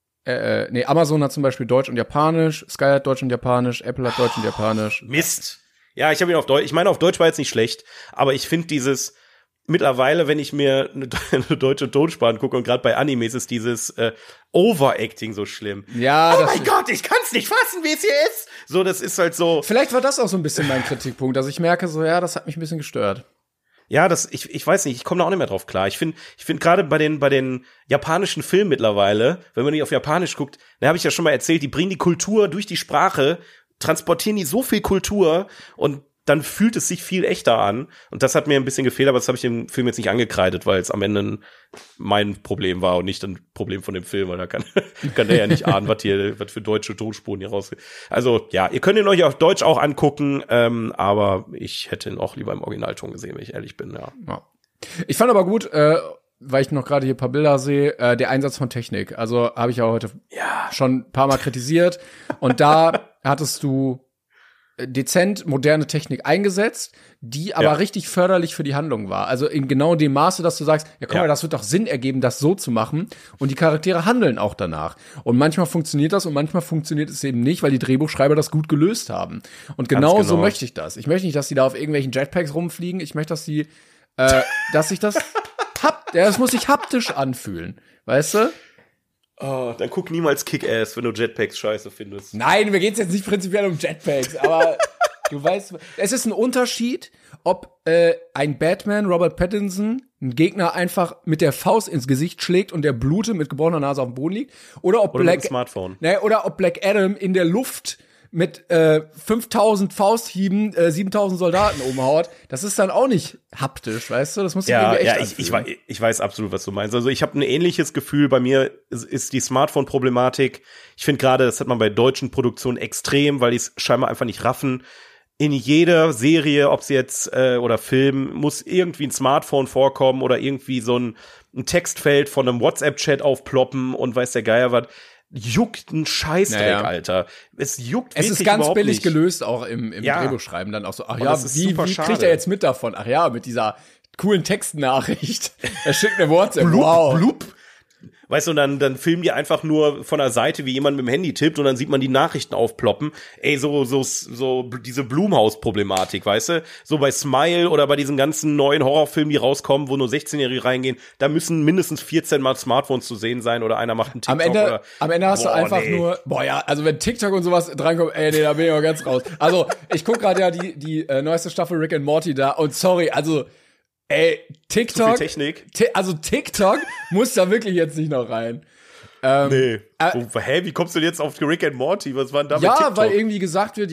S4: Amazon hat zum Beispiel Deutsch und Japanisch, Sky hat Deutsch und Japanisch, Apple hat Deutsch und Japanisch.
S5: Mist. Ja, ich habe ihn auf Deutsch. Ich meine, auf Deutsch war jetzt nicht schlecht, aber ich finde dieses mittlerweile, wenn ich mir eine deutsche Tonspur angucke und gerade bei Animes ist dieses Overacting so schlimm.
S4: Ja,
S5: oh mein Gott, ich kann's nicht fassen, wie es hier ist. So, das ist halt so.
S4: Vielleicht war das auch so ein bisschen mein Kritikpunkt, dass ich merke so, ja, das hat mich ein bisschen gestört.
S5: Ja, ich weiß nicht, ich komme da auch nicht mehr drauf klar. Ich finde gerade bei den japanischen Filmen mittlerweile, wenn man die auf Japanisch guckt, da habe ich ja schon mal erzählt, die bringen die Kultur durch die Sprache, transportieren die so viel Kultur und dann fühlt es sich viel echter an. Und das hat mir ein bisschen gefehlt, aber das habe ich dem Film jetzt nicht angekreidet, weil es am Ende mein Problem war und nicht ein Problem von dem Film, weil da kann der ja nicht ahnen, was für deutsche Tonspuren hier rausgeht. Also, ja, ihr könnt ihn euch auf Deutsch auch angucken, aber ich hätte ihn auch lieber im Originalton gesehen, wenn ich ehrlich bin, ja.
S4: Ich fand aber gut, weil ich noch gerade hier ein paar Bilder sehe, der Einsatz von Technik. Also habe ich ja heute schon ein paar Mal kritisiert. Und da hattest du dezent moderne Technik eingesetzt, die aber richtig förderlich für die Handlung war. Also in genau dem Maße, dass du sagst, ja komm mal, das wird doch Sinn ergeben, das so zu machen. Und die Charaktere handeln auch danach. Und manchmal funktioniert das und manchmal funktioniert es eben nicht, weil die Drehbuchschreiber das gut gelöst haben. Und genau so möchte ich das. Ich möchte nicht, dass die da auf irgendwelchen Jetpacks rumfliegen. Ich möchte, dass sich das muss sich haptisch anfühlen. Weißt du?
S5: Oh, dann guck niemals Kick-Ass, wenn du Jetpacks scheiße findest.
S4: Nein, mir geht's jetzt nicht prinzipiell um Jetpacks, aber du weißt, es ist ein Unterschied, ob ein Batman, Robert Pattinson, einen Gegner einfach mit der Faust ins Gesicht schlägt und der Blute mit gebrochener Nase auf dem Boden liegt, oder ob Black Adam in der Luft mit 5000 Fausthieben 7000 Soldaten umhaut, das ist dann auch nicht haptisch, weißt du? Das muss sich irgendwie echt anfühlen.
S5: Ich weiß absolut, was du meinst. Also ich habe ein ähnliches Gefühl. Bei mir ist die Smartphone-Problematik. Ich finde gerade, das hat man bei deutschen Produktionen extrem, weil die es scheinbar einfach nicht raffen. In jeder Serie, ob es jetzt oder Film, muss irgendwie ein Smartphone vorkommen oder irgendwie so ein Textfeld von einem WhatsApp-Chat aufploppen und weiß der Geier was. Juckt ein Scheißdreck, Alter. Es juckt wirklich.
S4: Es ist ganz billig
S5: nicht.
S4: gelöst auch im Drehbuchschreiben dann auch so. Ach ja, wie kriegt er jetzt mit davon? Ach ja, mit dieser coolen Textnachricht. Er schickt eine WhatsApp.
S5: Blub. Weißt du, und dann filmen die einfach nur von der Seite, wie jemand mit dem Handy tippt und dann sieht man die Nachrichten aufploppen. Ey, so diese Blumhaus-Problematik, weißt du? So bei Smile oder bei diesen ganzen neuen Horrorfilmen, die rauskommen, wo nur 16-Jährige reingehen, da müssen mindestens 14 Mal Smartphones zu sehen sein oder einer macht einen TikTok.
S4: Am Ende hast du einfach nur, also wenn TikTok und sowas drankommt, da bin ich auch ganz raus. Also, ich guck gerade ja die neueste Staffel Rick and Morty da und sorry, also TikTok.
S5: Zu viel Technik.
S4: TikTok muss da wirklich jetzt nicht noch rein.
S5: Nee. Wie kommst du jetzt auf Rick and Morty? Was war denn da mit TikTok?
S4: Ja, weil irgendwie gesagt wird,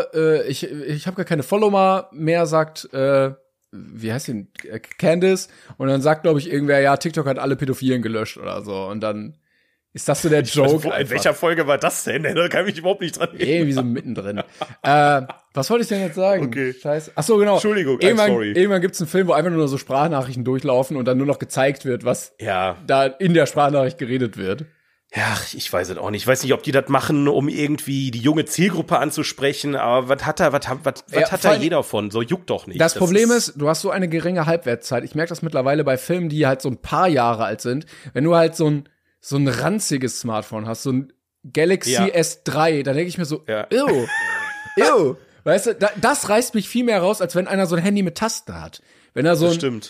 S4: ich habe gar keine Follower mehr, sagt, wie heißt denn, Candice? Und dann sagt, glaube ich, irgendwer, ja, TikTok hat alle Pädophilen gelöscht oder so. Und dann Ist das so der Joke?
S5: In welcher Folge war das denn? Da kann ich mich überhaupt nicht dran erinnern.
S4: Irgendwie so mittendrin. Was wollte ich denn jetzt sagen?
S5: Okay.
S4: Scheiße. Ach so, genau.
S5: Entschuldigung, sorry.
S4: Irgendwann gibt's einen Film, wo einfach nur so Sprachnachrichten durchlaufen und dann nur noch gezeigt wird, was da in der Sprachnachricht geredet wird.
S5: Ja, ich weiß es auch nicht. Ich weiß nicht, ob die das machen, um irgendwie die junge Zielgruppe anzusprechen, aber was hat da jeder von? So juckt doch nicht.
S4: Das Problem ist, du hast so eine geringe Halbwertszeit. Ich merke das mittlerweile bei Filmen, die halt so ein paar Jahre alt sind. Wenn du halt so ein ranziges Smartphone hast, so ein Galaxy S3, da denke ich mir so, ew. Weißt du, das reißt mich viel mehr raus, als wenn einer so ein Handy mit Tasten hat. Wenn er so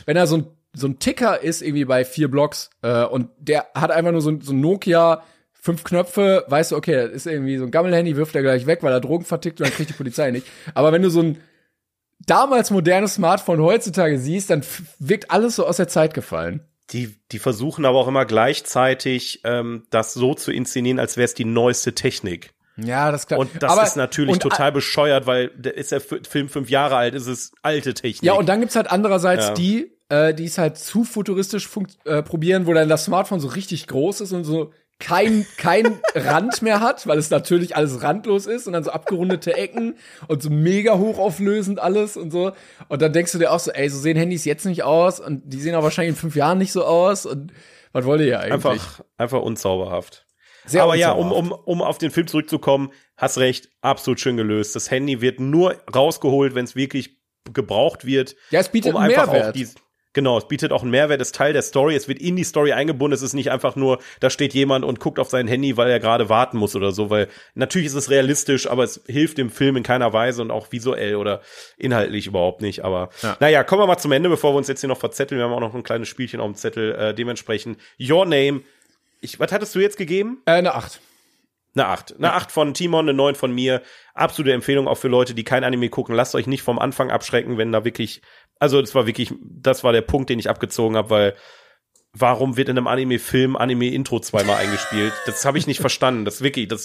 S4: ein Ticker ist, irgendwie bei 4 Blocks, und der hat einfach nur so ein Nokia 5 Knöpfe, weißt du, okay, das ist irgendwie so ein Gammelhandy, wirft er gleich weg, weil er Drogen vertickt und dann kriegt die Polizei nicht. Aber wenn du so ein damals modernes Smartphone heutzutage siehst, dann wirkt alles so aus der Zeit gefallen.
S5: Die versuchen aber auch immer gleichzeitig, das so zu inszenieren, als wäre es die neueste Technik.
S4: Ja, das ist klar.
S5: Und das ist natürlich total bescheuert, weil ist der Film 5 Jahre alt, ist es alte Technik.
S4: Ja, und dann gibt's halt andererseits die es halt zu futuristisch probieren, wo dann das Smartphone so richtig groß ist und so kein Rand mehr hat, weil es natürlich alles randlos ist und dann so abgerundete Ecken und so mega hochauflösend alles und so. Und dann denkst du dir auch so, ey, so sehen Handys jetzt nicht aus und die sehen auch wahrscheinlich in 5 Jahren nicht so aus und was wollt ihr ja eigentlich?
S5: Einfach unzauberhaft.
S4: Sehr
S5: aber
S4: unzauberhaft.
S5: ja, um auf den Film zurückzukommen, hast recht, absolut schön gelöst. Das Handy wird nur rausgeholt, wenn es wirklich gebraucht wird.
S4: Ja, es bietet einen Mehrwert.
S5: Genau, es bietet auch einen Mehrwert, ist Teil der Story, es wird in die Story eingebunden, es ist nicht einfach nur, da steht jemand und guckt auf sein Handy, weil er gerade warten muss oder so, weil natürlich ist es realistisch, aber es hilft dem Film in keiner Weise und auch visuell oder inhaltlich überhaupt nicht, aber naja, kommen wir mal zum Ende, bevor wir uns jetzt hier noch verzetteln, wir haben auch noch ein kleines Spielchen auf dem Zettel, dementsprechend Your Name, was hattest du jetzt gegeben?
S4: Eine 8.
S5: Eine 8. Eine 8 von Timon, eine 9 von mir. Absolute Empfehlung auch für Leute, die kein Anime gucken. Lasst euch nicht vom Anfang abschrecken, wenn da wirklich, also das war der Punkt, den ich abgezogen habe, weil warum wird in einem Anime-Film Anime-Intro zweimal eingespielt? Das habe ich nicht verstanden. Das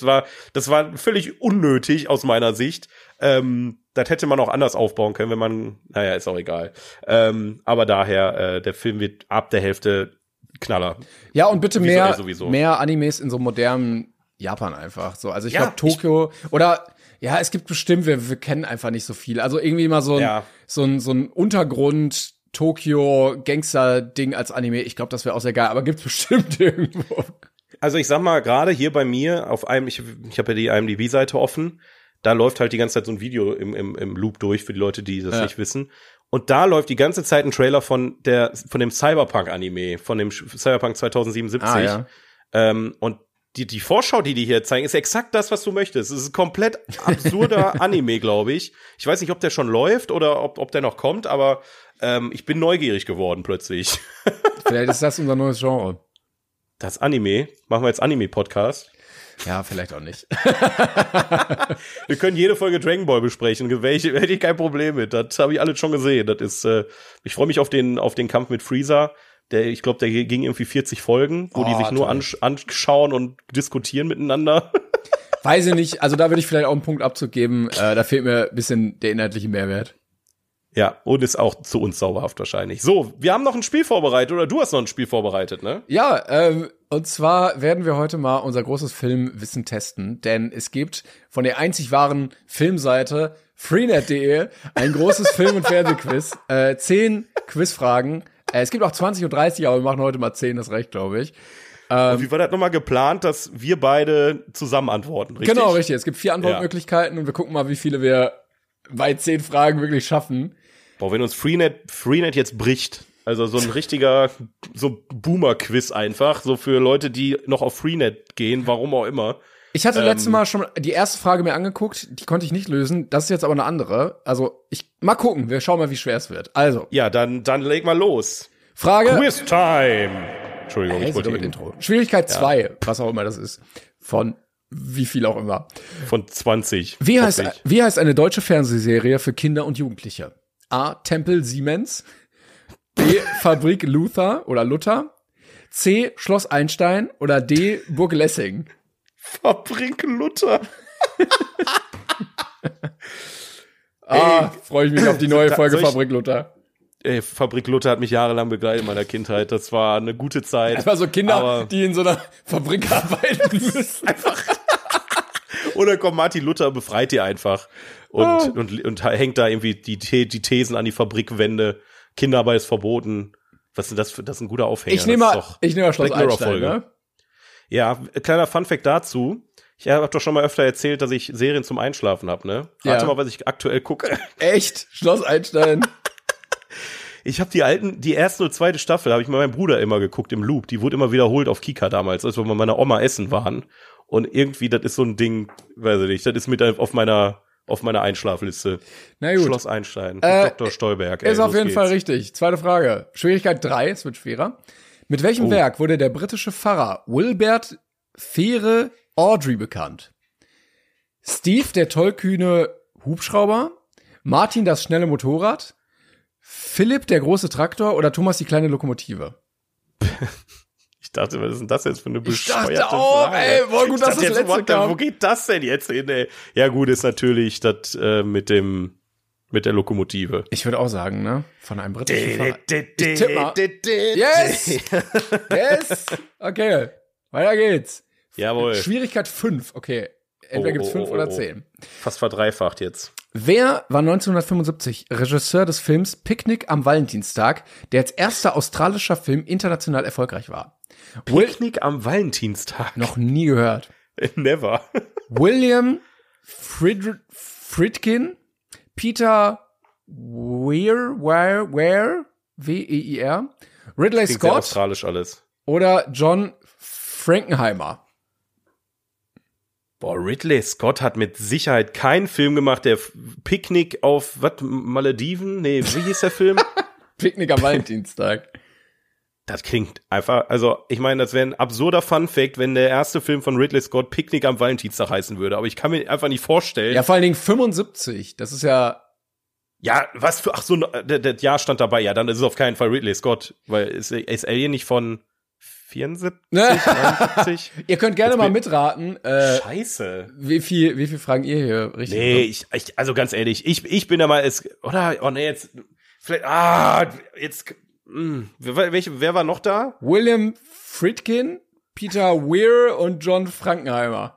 S5: war völlig unnötig aus meiner Sicht. Das hätte man auch anders aufbauen können, wenn man, naja, ist auch egal. Aber daher, der Film wird ab der Hälfte Knaller.
S4: Ja, und bitte mehr Animes in so modernen Japan einfach so. Also ich glaube Tokio oder ja, es gibt bestimmt, wir kennen einfach nicht so viel. Also irgendwie mal so ein Untergrund Tokio Gangster Ding als Anime. Ich glaube, das wäre auch sehr geil, aber gibt's bestimmt irgendwo.
S5: Also ich sag mal, gerade hier bei mir auf einem, ich habe ja die IMDb-Seite offen, da läuft halt die ganze Zeit so ein Video im Loop durch für die Leute, die das nicht wissen. Und da läuft die ganze Zeit ein Trailer von dem Cyberpunk-Anime, von dem Cyberpunk 2077. Und die Vorschau, die hier zeigen, ist exakt das, was du möchtest. Es ist ein komplett absurder Anime, glaube ich. Ich weiß nicht, ob der schon läuft oder ob der noch kommt, aber ich bin neugierig geworden plötzlich.
S4: Vielleicht ist das unser neues Genre.
S5: Das Anime? Machen wir jetzt Anime-Podcast?
S4: Ja, vielleicht auch nicht.
S5: Wir können jede Folge Dragon Ball besprechen. Hätte ich kein Problem mit. Das habe ich alles schon gesehen. Das ist, ich freue mich auf den Kampf mit Freezer. Ich glaube, der ging irgendwie 40 Folgen, wo die sich nur anschauen und diskutieren miteinander.
S4: Weiß ich nicht. Also da würde ich vielleicht auch einen Punkt Abzug geben. Da fehlt mir ein bisschen der inhaltliche Mehrwert.
S5: Ja, und ist auch zu unsauberhaft wahrscheinlich. So, wir haben noch ein Spiel vorbereitet, oder du hast noch ein Spiel vorbereitet, ne?
S4: Ja, und zwar werden wir heute mal unser großes Filmwissen testen, denn es gibt von der einzig wahren Filmseite freenet.de ein großes Film- und Fernsehquiz. 10 Quizfragen. Es gibt auch 20 und 30, aber wir machen heute mal 10, das reicht, glaube ich.
S5: Und wie war das nochmal geplant, dass wir beide zusammen antworten, richtig?
S4: Genau, richtig. Es gibt 4 Antwortmöglichkeiten und wir gucken mal, wie viele wir bei 10 Fragen wirklich schaffen.
S5: Boah, wenn uns Freenet jetzt bricht, also so ein richtiger so Boomer-Quiz einfach, so für Leute, die noch auf Freenet gehen, warum auch immer.
S4: Ich hatte letztes Mal schon die erste Frage mir angeguckt, die konnte ich nicht lösen. Das ist jetzt aber eine andere. Also, mal gucken, wir schauen mal, wie schwer es wird. Also.
S5: Ja, dann leg mal los.
S4: Frage.
S5: Quiz Time. Entschuldigung, ich wollte
S4: mit Intro. Schwierigkeit 2, was auch immer das ist. Von wie viel auch immer.
S5: Von 20.
S4: Wie heißt eine deutsche Fernsehserie für Kinder und Jugendliche? A. Tempel Siemens. B. Fabrik Luther oder Luther. C. Schloss Einstein oder D. Burg Lessing.
S5: Fabrik Luther.
S4: Freue ich mich auf die neue Folge Fabrik Luther.
S5: Fabrik Luther hat mich jahrelang begleitet in meiner Kindheit. Das war eine gute Zeit.
S4: Einfach so Kinder, die in so einer Fabrik arbeiten müssen.
S5: Einfach. Oder kommt Martin Luther, befreit die einfach. Und hängt da irgendwie die Thesen an die Fabrikwände. Kinderarbeit ist verboten. Was ist denn das für, das ist ein guter Aufhänger.
S4: Ich nehme mal Schloss Einstein, ne?
S5: Ja, kleiner Funfact dazu. Ich habe doch schon mal öfter erzählt, dass ich Serien zum Einschlafen habe, ne? Rate mal, was ich aktuell gucke.
S4: Echt? Schloss Einstein?
S5: Ich habe die erste und zweite Staffel habe ich mit meinem Bruder immer geguckt im Loop. Die wurde immer wiederholt auf Kika damals, als wir bei meiner Oma essen waren. Und irgendwie, das ist so ein Ding, weiß ich nicht, das ist mit auf meiner Einschlafliste. Na gut. Schloss Einstein, Dr. Stolberg.
S4: Ist auf jeden Fall richtig. Zweite Frage. Schwierigkeit 3, es wird schwerer. Mit welchem Werk wurde der britische Pfarrer Wilbert Fere Audrey bekannt? Steve, der tollkühne Hubschrauber, Martin, das schnelle Motorrad, Philipp, der große Traktor oder Thomas, die kleine Lokomotive?
S5: Ich dachte, was ist denn das jetzt für eine bescheuerte
S4: Frage? Ey, boah, gut, dass das letzte kam.
S5: Wo geht das denn jetzt hin, ey? Ja gut, ist natürlich das mit der Lokomotive.
S4: Ich würde auch sagen, ne? Von einem britischen Fahrer. Ich tipp mal. Yes! Yes! Okay, weiter geht's.
S5: Jawohl.
S4: Schwierigkeit 5, okay. Entweder gibt's 5 oder 10.
S5: Fast verdreifacht jetzt.
S4: Wer war 1975 Regisseur des Films Picknick am Valentinstag, der als erster australischer Film international erfolgreich war?
S5: Picknick am Valentinstag?
S4: Noch nie gehört.
S5: Never.
S4: William Friedkin, Peter Weir, W-E-I-R, Ridley Scott. Sehr
S5: australisch alles.
S4: Oder John Frankenheimer.
S5: Boah, Ridley Scott hat mit Sicherheit keinen Film gemacht, der Picknick auf, Malediven? Nee, wie hieß der Film?
S4: Picknick am Valentinstag.
S5: Das klingt einfach, also ich meine, das wäre ein absurder Funfact, wenn der erste Film von Ridley Scott Picknick am Valentinstag heißen würde, aber ich kann mir einfach nicht vorstellen.
S4: Ja, vor allen Dingen 75, das ist ja...
S5: Ja, was für, ach so, das Jahr stand dabei, ja, dann ist es auf keinen Fall Ridley Scott, weil ist Alien nicht von 74, 90?
S4: Ihr könnt gerne mal mitraten.
S5: Scheiße.
S4: Wie viel fragen ihr hier richtig?
S5: Nee, ich also ganz ehrlich, ich bin da mal, jetzt, vielleicht, jetzt, wer war noch da?
S4: William Friedkin, Peter Weir und John Frankenheimer.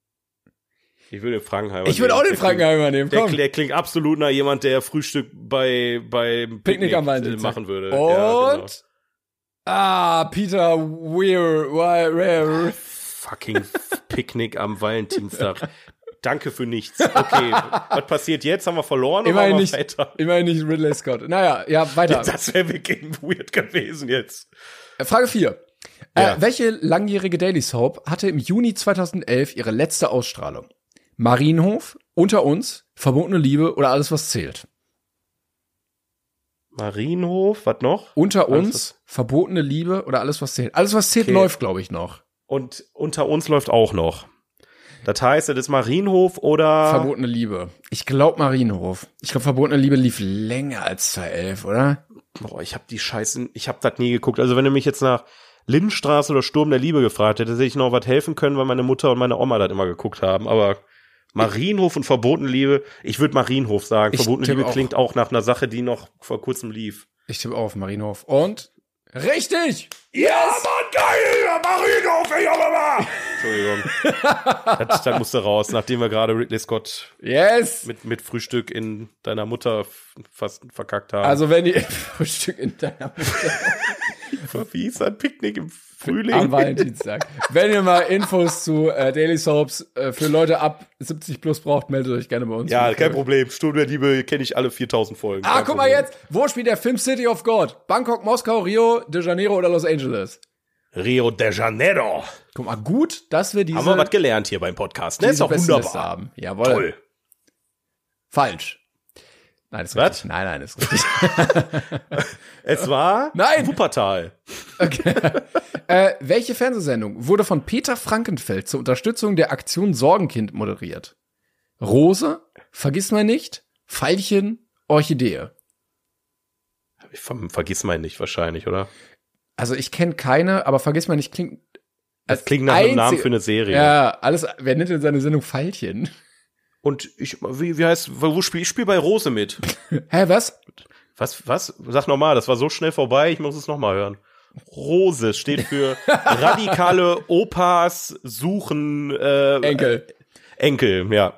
S5: Ich würde den Frankenheimer
S4: Ich würde auch den Frankenheimer nehmen, komm.
S5: Der klingt absolut nach jemand, der Frühstück bei Picknick
S4: am Valentinstag
S5: machen würde.
S4: Und?
S5: Ja, genau.
S4: Peter Weir.
S5: Fucking Picknick am Valentinstag. Danke für nichts. Okay, was passiert jetzt? Haben wir verloren oder machen wir weiter?
S4: Immerhin nicht Ridley Scott. Naja, ja, weiter.
S5: Das wäre wirklich weird gewesen jetzt.
S4: Frage 4. Ja. Welche langjährige Daily Soap hatte im Juni 2011 ihre letzte Ausstrahlung? Marienhof, Unter uns, Verbotene Liebe oder Alles, was zählt?
S5: Marienhof, was noch?
S4: Unter uns, Verbotene Liebe oder Alles, was zählt. Alles, was zählt, läuft, glaube ich, noch.
S5: Und Unter uns läuft auch noch. Das heißt, das ist Marienhof oder...
S4: Verbotene Liebe. Ich glaube Marienhof. Ich glaube, Verbotene Liebe lief länger als 2011, oder?
S5: Boah, ich habe das nie geguckt. Also wenn du mich jetzt nach Lindenstraße oder Sturm der Liebe gefragt hätte, hätte ich noch was helfen können, weil meine Mutter und meine Oma das immer geguckt haben. Aber Marienhof und Verbotene Liebe, ich würde Marienhof sagen. Verbotene Liebe klingt auch nach einer Sache, die noch vor kurzem lief.
S4: Ich tippe auf Marienhof. Und? Richtig!
S5: Yes! Ja, Mann, geil! Marienhof, ich habe mal! Entschuldigung. Das musste raus, nachdem wir gerade Ridley Scott mit Frühstück in deiner Mutter fast verkackt haben.
S4: Also wenn ihr Frühstück in deiner Mutter...
S5: Wie hieß ein Picknick im Frühling?
S4: Am Valentinstag. Wenn ihr mal Infos zu Daily Soaps für Leute ab 70 plus braucht, meldet euch gerne bei uns.
S5: Ja, kein Problem. Stunde der Liebe kenne ich alle 4000 Folgen.
S4: Guck mal jetzt. Wo spielt der Film City of God? Bangkok, Moskau, Rio de Janeiro oder Los Angeles?
S5: Rio de Janeiro.
S4: Guck mal, gut, dass wir diese...
S5: Haben wir was gelernt hier beim Podcast, ne? Ist doch wunderbar.
S4: Haben. Jawohl.
S5: Toll.
S4: Falsch. Nein, ist richtig. Nein, ist richtig.
S5: Es war Wuppertal.
S4: Okay. Welche Fernsehsendung wurde von Peter Frankenfeld zur Unterstützung der Aktion Sorgenkind moderiert? Rose, Vergissmeinnicht, Veilchen, Orchidee.
S5: Vergissmeinnicht wahrscheinlich, oder?
S4: Also ich kenne keine, aber Vergissmeinnicht klingt...
S5: Das klingt nach einem Namen für eine Serie.
S4: Ja, wer nennt denn seine Sendung Veilchen?
S5: Und wie heißt, wo spiel ich? Ich spiele bei Rose mit.
S4: Hä, was?
S5: Was? Sag nochmal, das war so schnell vorbei, ich muss es nochmal hören. Rose steht für radikale Opas suchen Enkel, ja.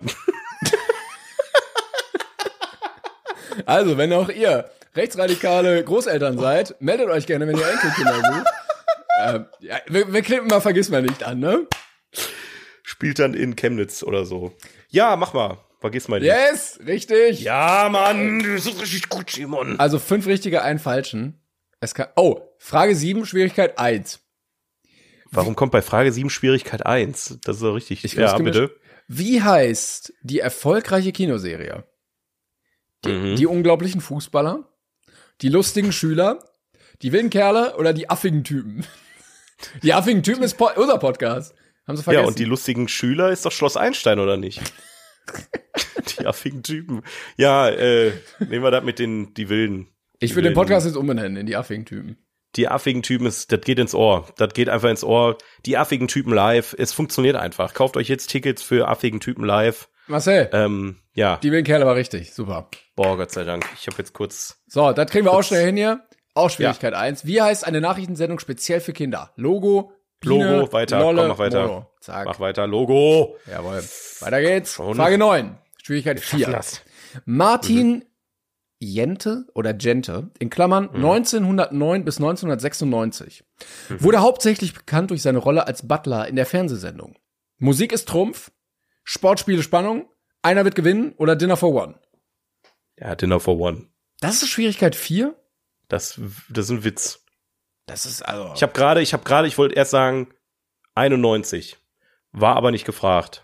S4: Also, wenn auch ihr rechtsradikale Großeltern seid, meldet euch gerne, wenn ihr Enkelkinder sucht. Ja, wir klippen mal, vergiss mal nicht an, ne?
S5: Spielt dann in Chemnitz oder so. Ja, mach mal. Vergiss mal nicht.
S4: Yes, richtig.
S5: Ja, Mann, das ist richtig gut, Simon.
S4: Also 5 richtige, 1 falschen. Frage 7, Schwierigkeit 1.
S5: Warum kommt bei Frage 7 Schwierigkeit 1? Das ist doch richtig.
S4: Ja, bitte. Wie heißt die erfolgreiche Kinoserie? Die unglaublichen Fußballer, die lustigen Schüler, die wilden Kerle oder die affigen Typen? Die affigen Typen ist unser Podcast. Haben Sie vergessen?
S5: Ja, und die lustigen Schüler ist doch Schloss Einstein, oder nicht? Die affigen Typen. Ja, nehmen wir das mit die wilden.
S4: Ich würde den Podcast jetzt umbenennen in die affigen Typen.
S5: Die affigen Typen, das geht ins Ohr. Das geht einfach ins Ohr. Die affigen Typen live. Es funktioniert einfach. Kauft euch jetzt Tickets für affigen Typen live.
S4: Marcel.
S5: Ja.
S4: Die wilden Kerle war richtig. Super.
S5: Boah, Gott sei Dank. Ich habe jetzt kurz.
S4: So, das kriegen wir auch schnell hin hier. Auch Schwierigkeit 1. Wie heißt eine Nachrichtensendung speziell für Kinder? Logo, Pine,
S5: Logo, weiter.
S4: Lolle,
S5: komm, mach weiter.
S4: Mono. Zack.
S5: Mach weiter. Logo.
S4: Jawohl. Weiter geht's. Frage 9. Schwierigkeit 4. Martin Jente oder Gente, in Klammern 1909 bis 1996, wurde hauptsächlich bekannt durch seine Rolle als Butler in der Fernsehsendung. Musik ist Trumpf, Sportspiele Spannung, einer wird gewinnen oder Dinner for One.
S5: Ja, Dinner for One.
S4: Das ist Schwierigkeit 4?
S5: Das ist ein Witz.
S4: Das ist also.
S5: Ich wollte erst sagen 91, war aber nicht gefragt.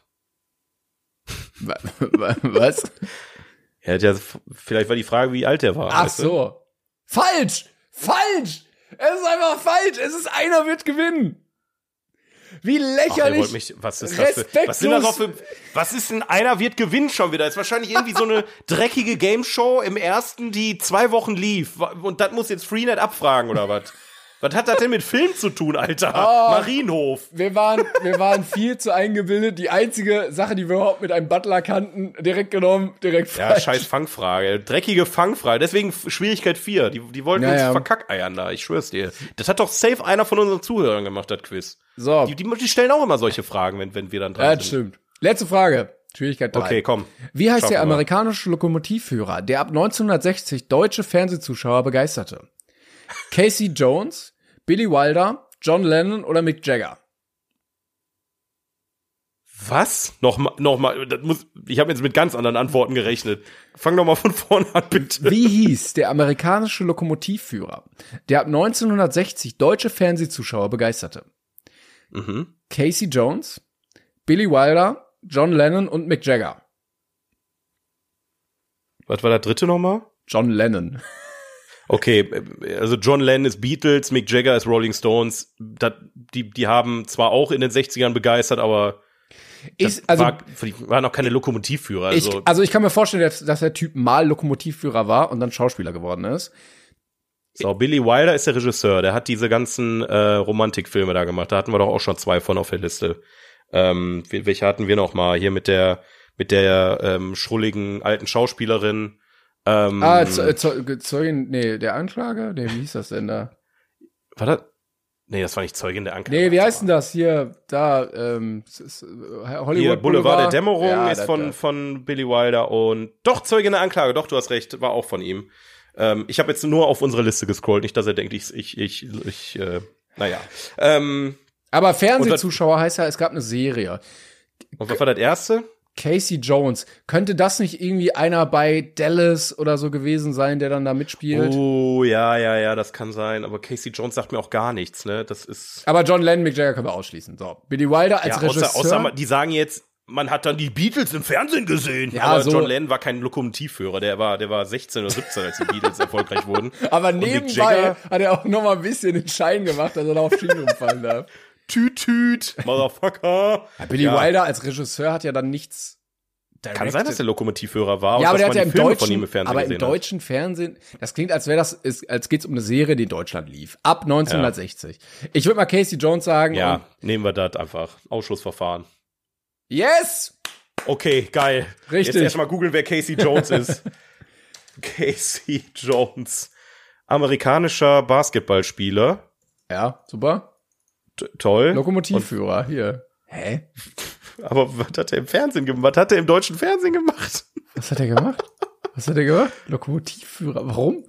S4: Was?
S5: Vielleicht war die Frage, wie alt er war.
S4: Ach so. Falsch! Es ist einfach falsch! Es ist einer wird gewinnen! Wie lächerlich!
S5: Was ist das für, was ist denn einer wird gewinnen schon wieder? Das ist wahrscheinlich irgendwie so eine dreckige Game-Show im ersten, die 2 Wochen lief. Und das muss jetzt Freenet abfragen, oder was? Was hat das denn mit Film zu tun, Alter? Marienhof.
S4: Wir waren viel zu eingebildet. Die einzige Sache, die wir überhaupt mit einem Butler kannten, direkt genommen, direkt falsch.
S5: Ja, scheiß Fangfrage. Dreckige Fangfrage. Deswegen Schwierigkeit 4. Die wollten uns verkackeiern da. Ich schwör's dir. Das hat doch safe einer von unseren Zuhörern gemacht, das Quiz.
S4: So.
S5: Die stellen auch immer solche Fragen, wenn wir dann dran sind.
S4: Ja, das stimmt. Letzte Frage. Schwierigkeit 3.
S5: Okay, komm.
S4: Wie heißt der amerikanische Lokomotivführer, der ab 1960 deutsche Fernsehzuschauer begeisterte? Casey Jones, Billy Wilder, John Lennon oder Mick Jagger?
S5: Was? Nochmal. Ich habe jetzt mit ganz anderen Antworten gerechnet. Fang doch mal von vorne an, bitte.
S4: Wie hieß der amerikanische Lokomotivführer, der ab 1960 deutsche Fernsehzuschauer begeisterte? Casey Jones, Billy Wilder, John Lennon und Mick Jagger.
S5: Was war der dritte nochmal?
S4: John Lennon.
S5: Okay, also John Lennon ist Beatles, Mick Jagger ist Rolling Stones. Die haben zwar auch in den 60ern begeistert, aber waren noch keine Lokomotivführer.
S4: Also ich kann mir vorstellen, dass der Typ mal Lokomotivführer war und dann Schauspieler geworden ist.
S5: So, Billy Wilder ist der Regisseur. Der hat diese ganzen Romantikfilme da gemacht. Da hatten wir doch auch schon 2 von auf der Liste. Welche hatten wir noch mal? Hier mit der schrulligen alten Schauspielerin.
S4: Zeugin, der Anklage? Nee, wie hieß das denn da?
S5: War das? Nee, das war nicht Zeugin der Anklage.
S4: Nee, wie heißt denn das hier? Da, Hollywood
S5: hier, Boulevard der Dämmerung ist von Billy Wilder und doch, Zeugin der Anklage, doch, du hast recht, war auch von ihm. Ich habe jetzt nur auf unsere Liste gescrollt, nicht, dass er denkt, naja.
S4: Aber Fernsehzuschauer heißt ja, es gab eine Serie.
S5: Und was war das erste?
S4: Casey Jones. Könnte das nicht irgendwie einer bei Dallas oder so gewesen sein, der dann da mitspielt?
S5: Oh, ja, das kann sein. Aber Casey Jones sagt mir auch gar nichts, ne? Das ist.
S4: Aber John Lennon, Mick Jagger können wir ausschließen. So. Billy Wilder als Regisseur.
S5: Außer, die sagen jetzt, man hat dann die Beatles im Fernsehen gesehen. Ja, aber so. John Lennon war kein Lokomotivführer. Der war 16 oder 17, als die Beatles erfolgreich wurden.
S4: Aber nebenbei hat er auch noch mal ein bisschen den Schein gemacht, dass er da auf Schienen umfallen darf.
S5: Tüt, Motherfucker.
S4: Ja, Billy Wilder als Regisseur hat ja dann nichts
S5: directed. Kann sein, dass der Lokomotivführer war.
S4: Ja, aber der hat ja im
S5: Filme von ihm im Fernsehen
S4: aber im deutschen Fernsehen, das klingt, als geht's um eine Serie, die in Deutschland lief. Ab 1960. Ja. Ich würde mal Casey Jones sagen.
S5: Ja, nehmen wir das einfach. Ausschlussverfahren.
S4: Yes!
S5: Okay, geil.
S4: Richtig.
S5: Jetzt erstmal googeln, wer Casey Jones ist. Casey Jones. Amerikanischer Basketballspieler.
S4: Ja, super.
S5: Toll.
S4: Lokomotivführer, hier. Hä?
S5: Aber was hat er im Fernsehen gemacht? Was hat er im deutschen Fernsehen gemacht?
S4: Was hat er gemacht? Lokomotivführer. Warum?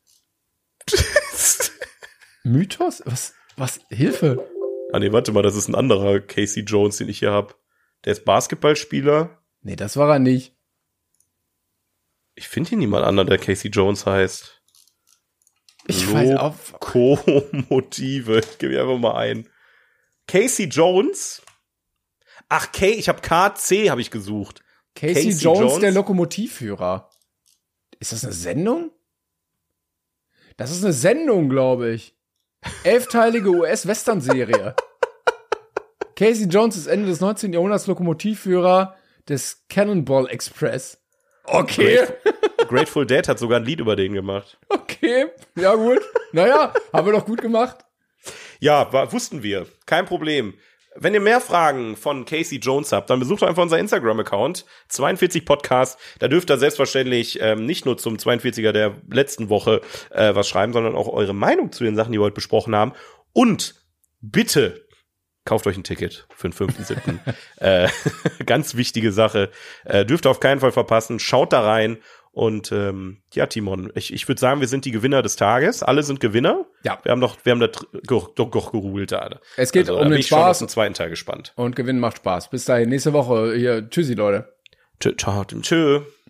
S4: Mythos? Was? Hilfe.
S5: Ah nee, warte mal, das ist ein anderer Casey Jones, den ich hier habe. Der ist Basketballspieler.
S4: Nee, das war er nicht.
S5: Ich finde hier niemand anderen, der Casey Jones heißt.
S4: Ich weiß auch.
S5: Lokomotive. Ich gebe einfach mal ein. Casey Jones? Ach, ich habe KC habe ich gesucht.
S4: Casey Jones, der Lokomotivführer. Ist das eine Sendung? Das ist eine Sendung, glaube ich. 11-teilige US-Western-Serie. Casey Jones ist Ende des 19. Jahrhunderts Lokomotivführer des Cannonball Express. Okay.
S5: Grateful Dead hat sogar ein Lied über den gemacht.
S4: Okay, ja gut. Naja, haben wir doch gut gemacht.
S5: Ja, wussten wir. Kein Problem. Wenn ihr mehr Fragen von Casey Jones habt, dann besucht einfach unser Instagram-Account, 42 Podcast. Da dürft ihr selbstverständlich nicht nur zum 42er der letzten Woche was schreiben, sondern auch eure Meinung zu den Sachen, die wir heute besprochen haben. Und bitte kauft euch ein Ticket für den 5.7. Ganz wichtige Sache. Dürft ihr auf keinen Fall verpassen. Schaut da rein. Und ja, Timon, ich würde sagen, wir sind die Gewinner des Tages. Alle sind Gewinner. Ja. Wir haben da doch geruhlt da.
S4: Es geht um den Spaß.
S5: Ich bin schon auf den zweiten Teil gespannt.
S4: Und Gewinnen macht Spaß. Bis dahin, nächste Woche. Hier, tschüssi, Leute.
S5: Ciao, tschö.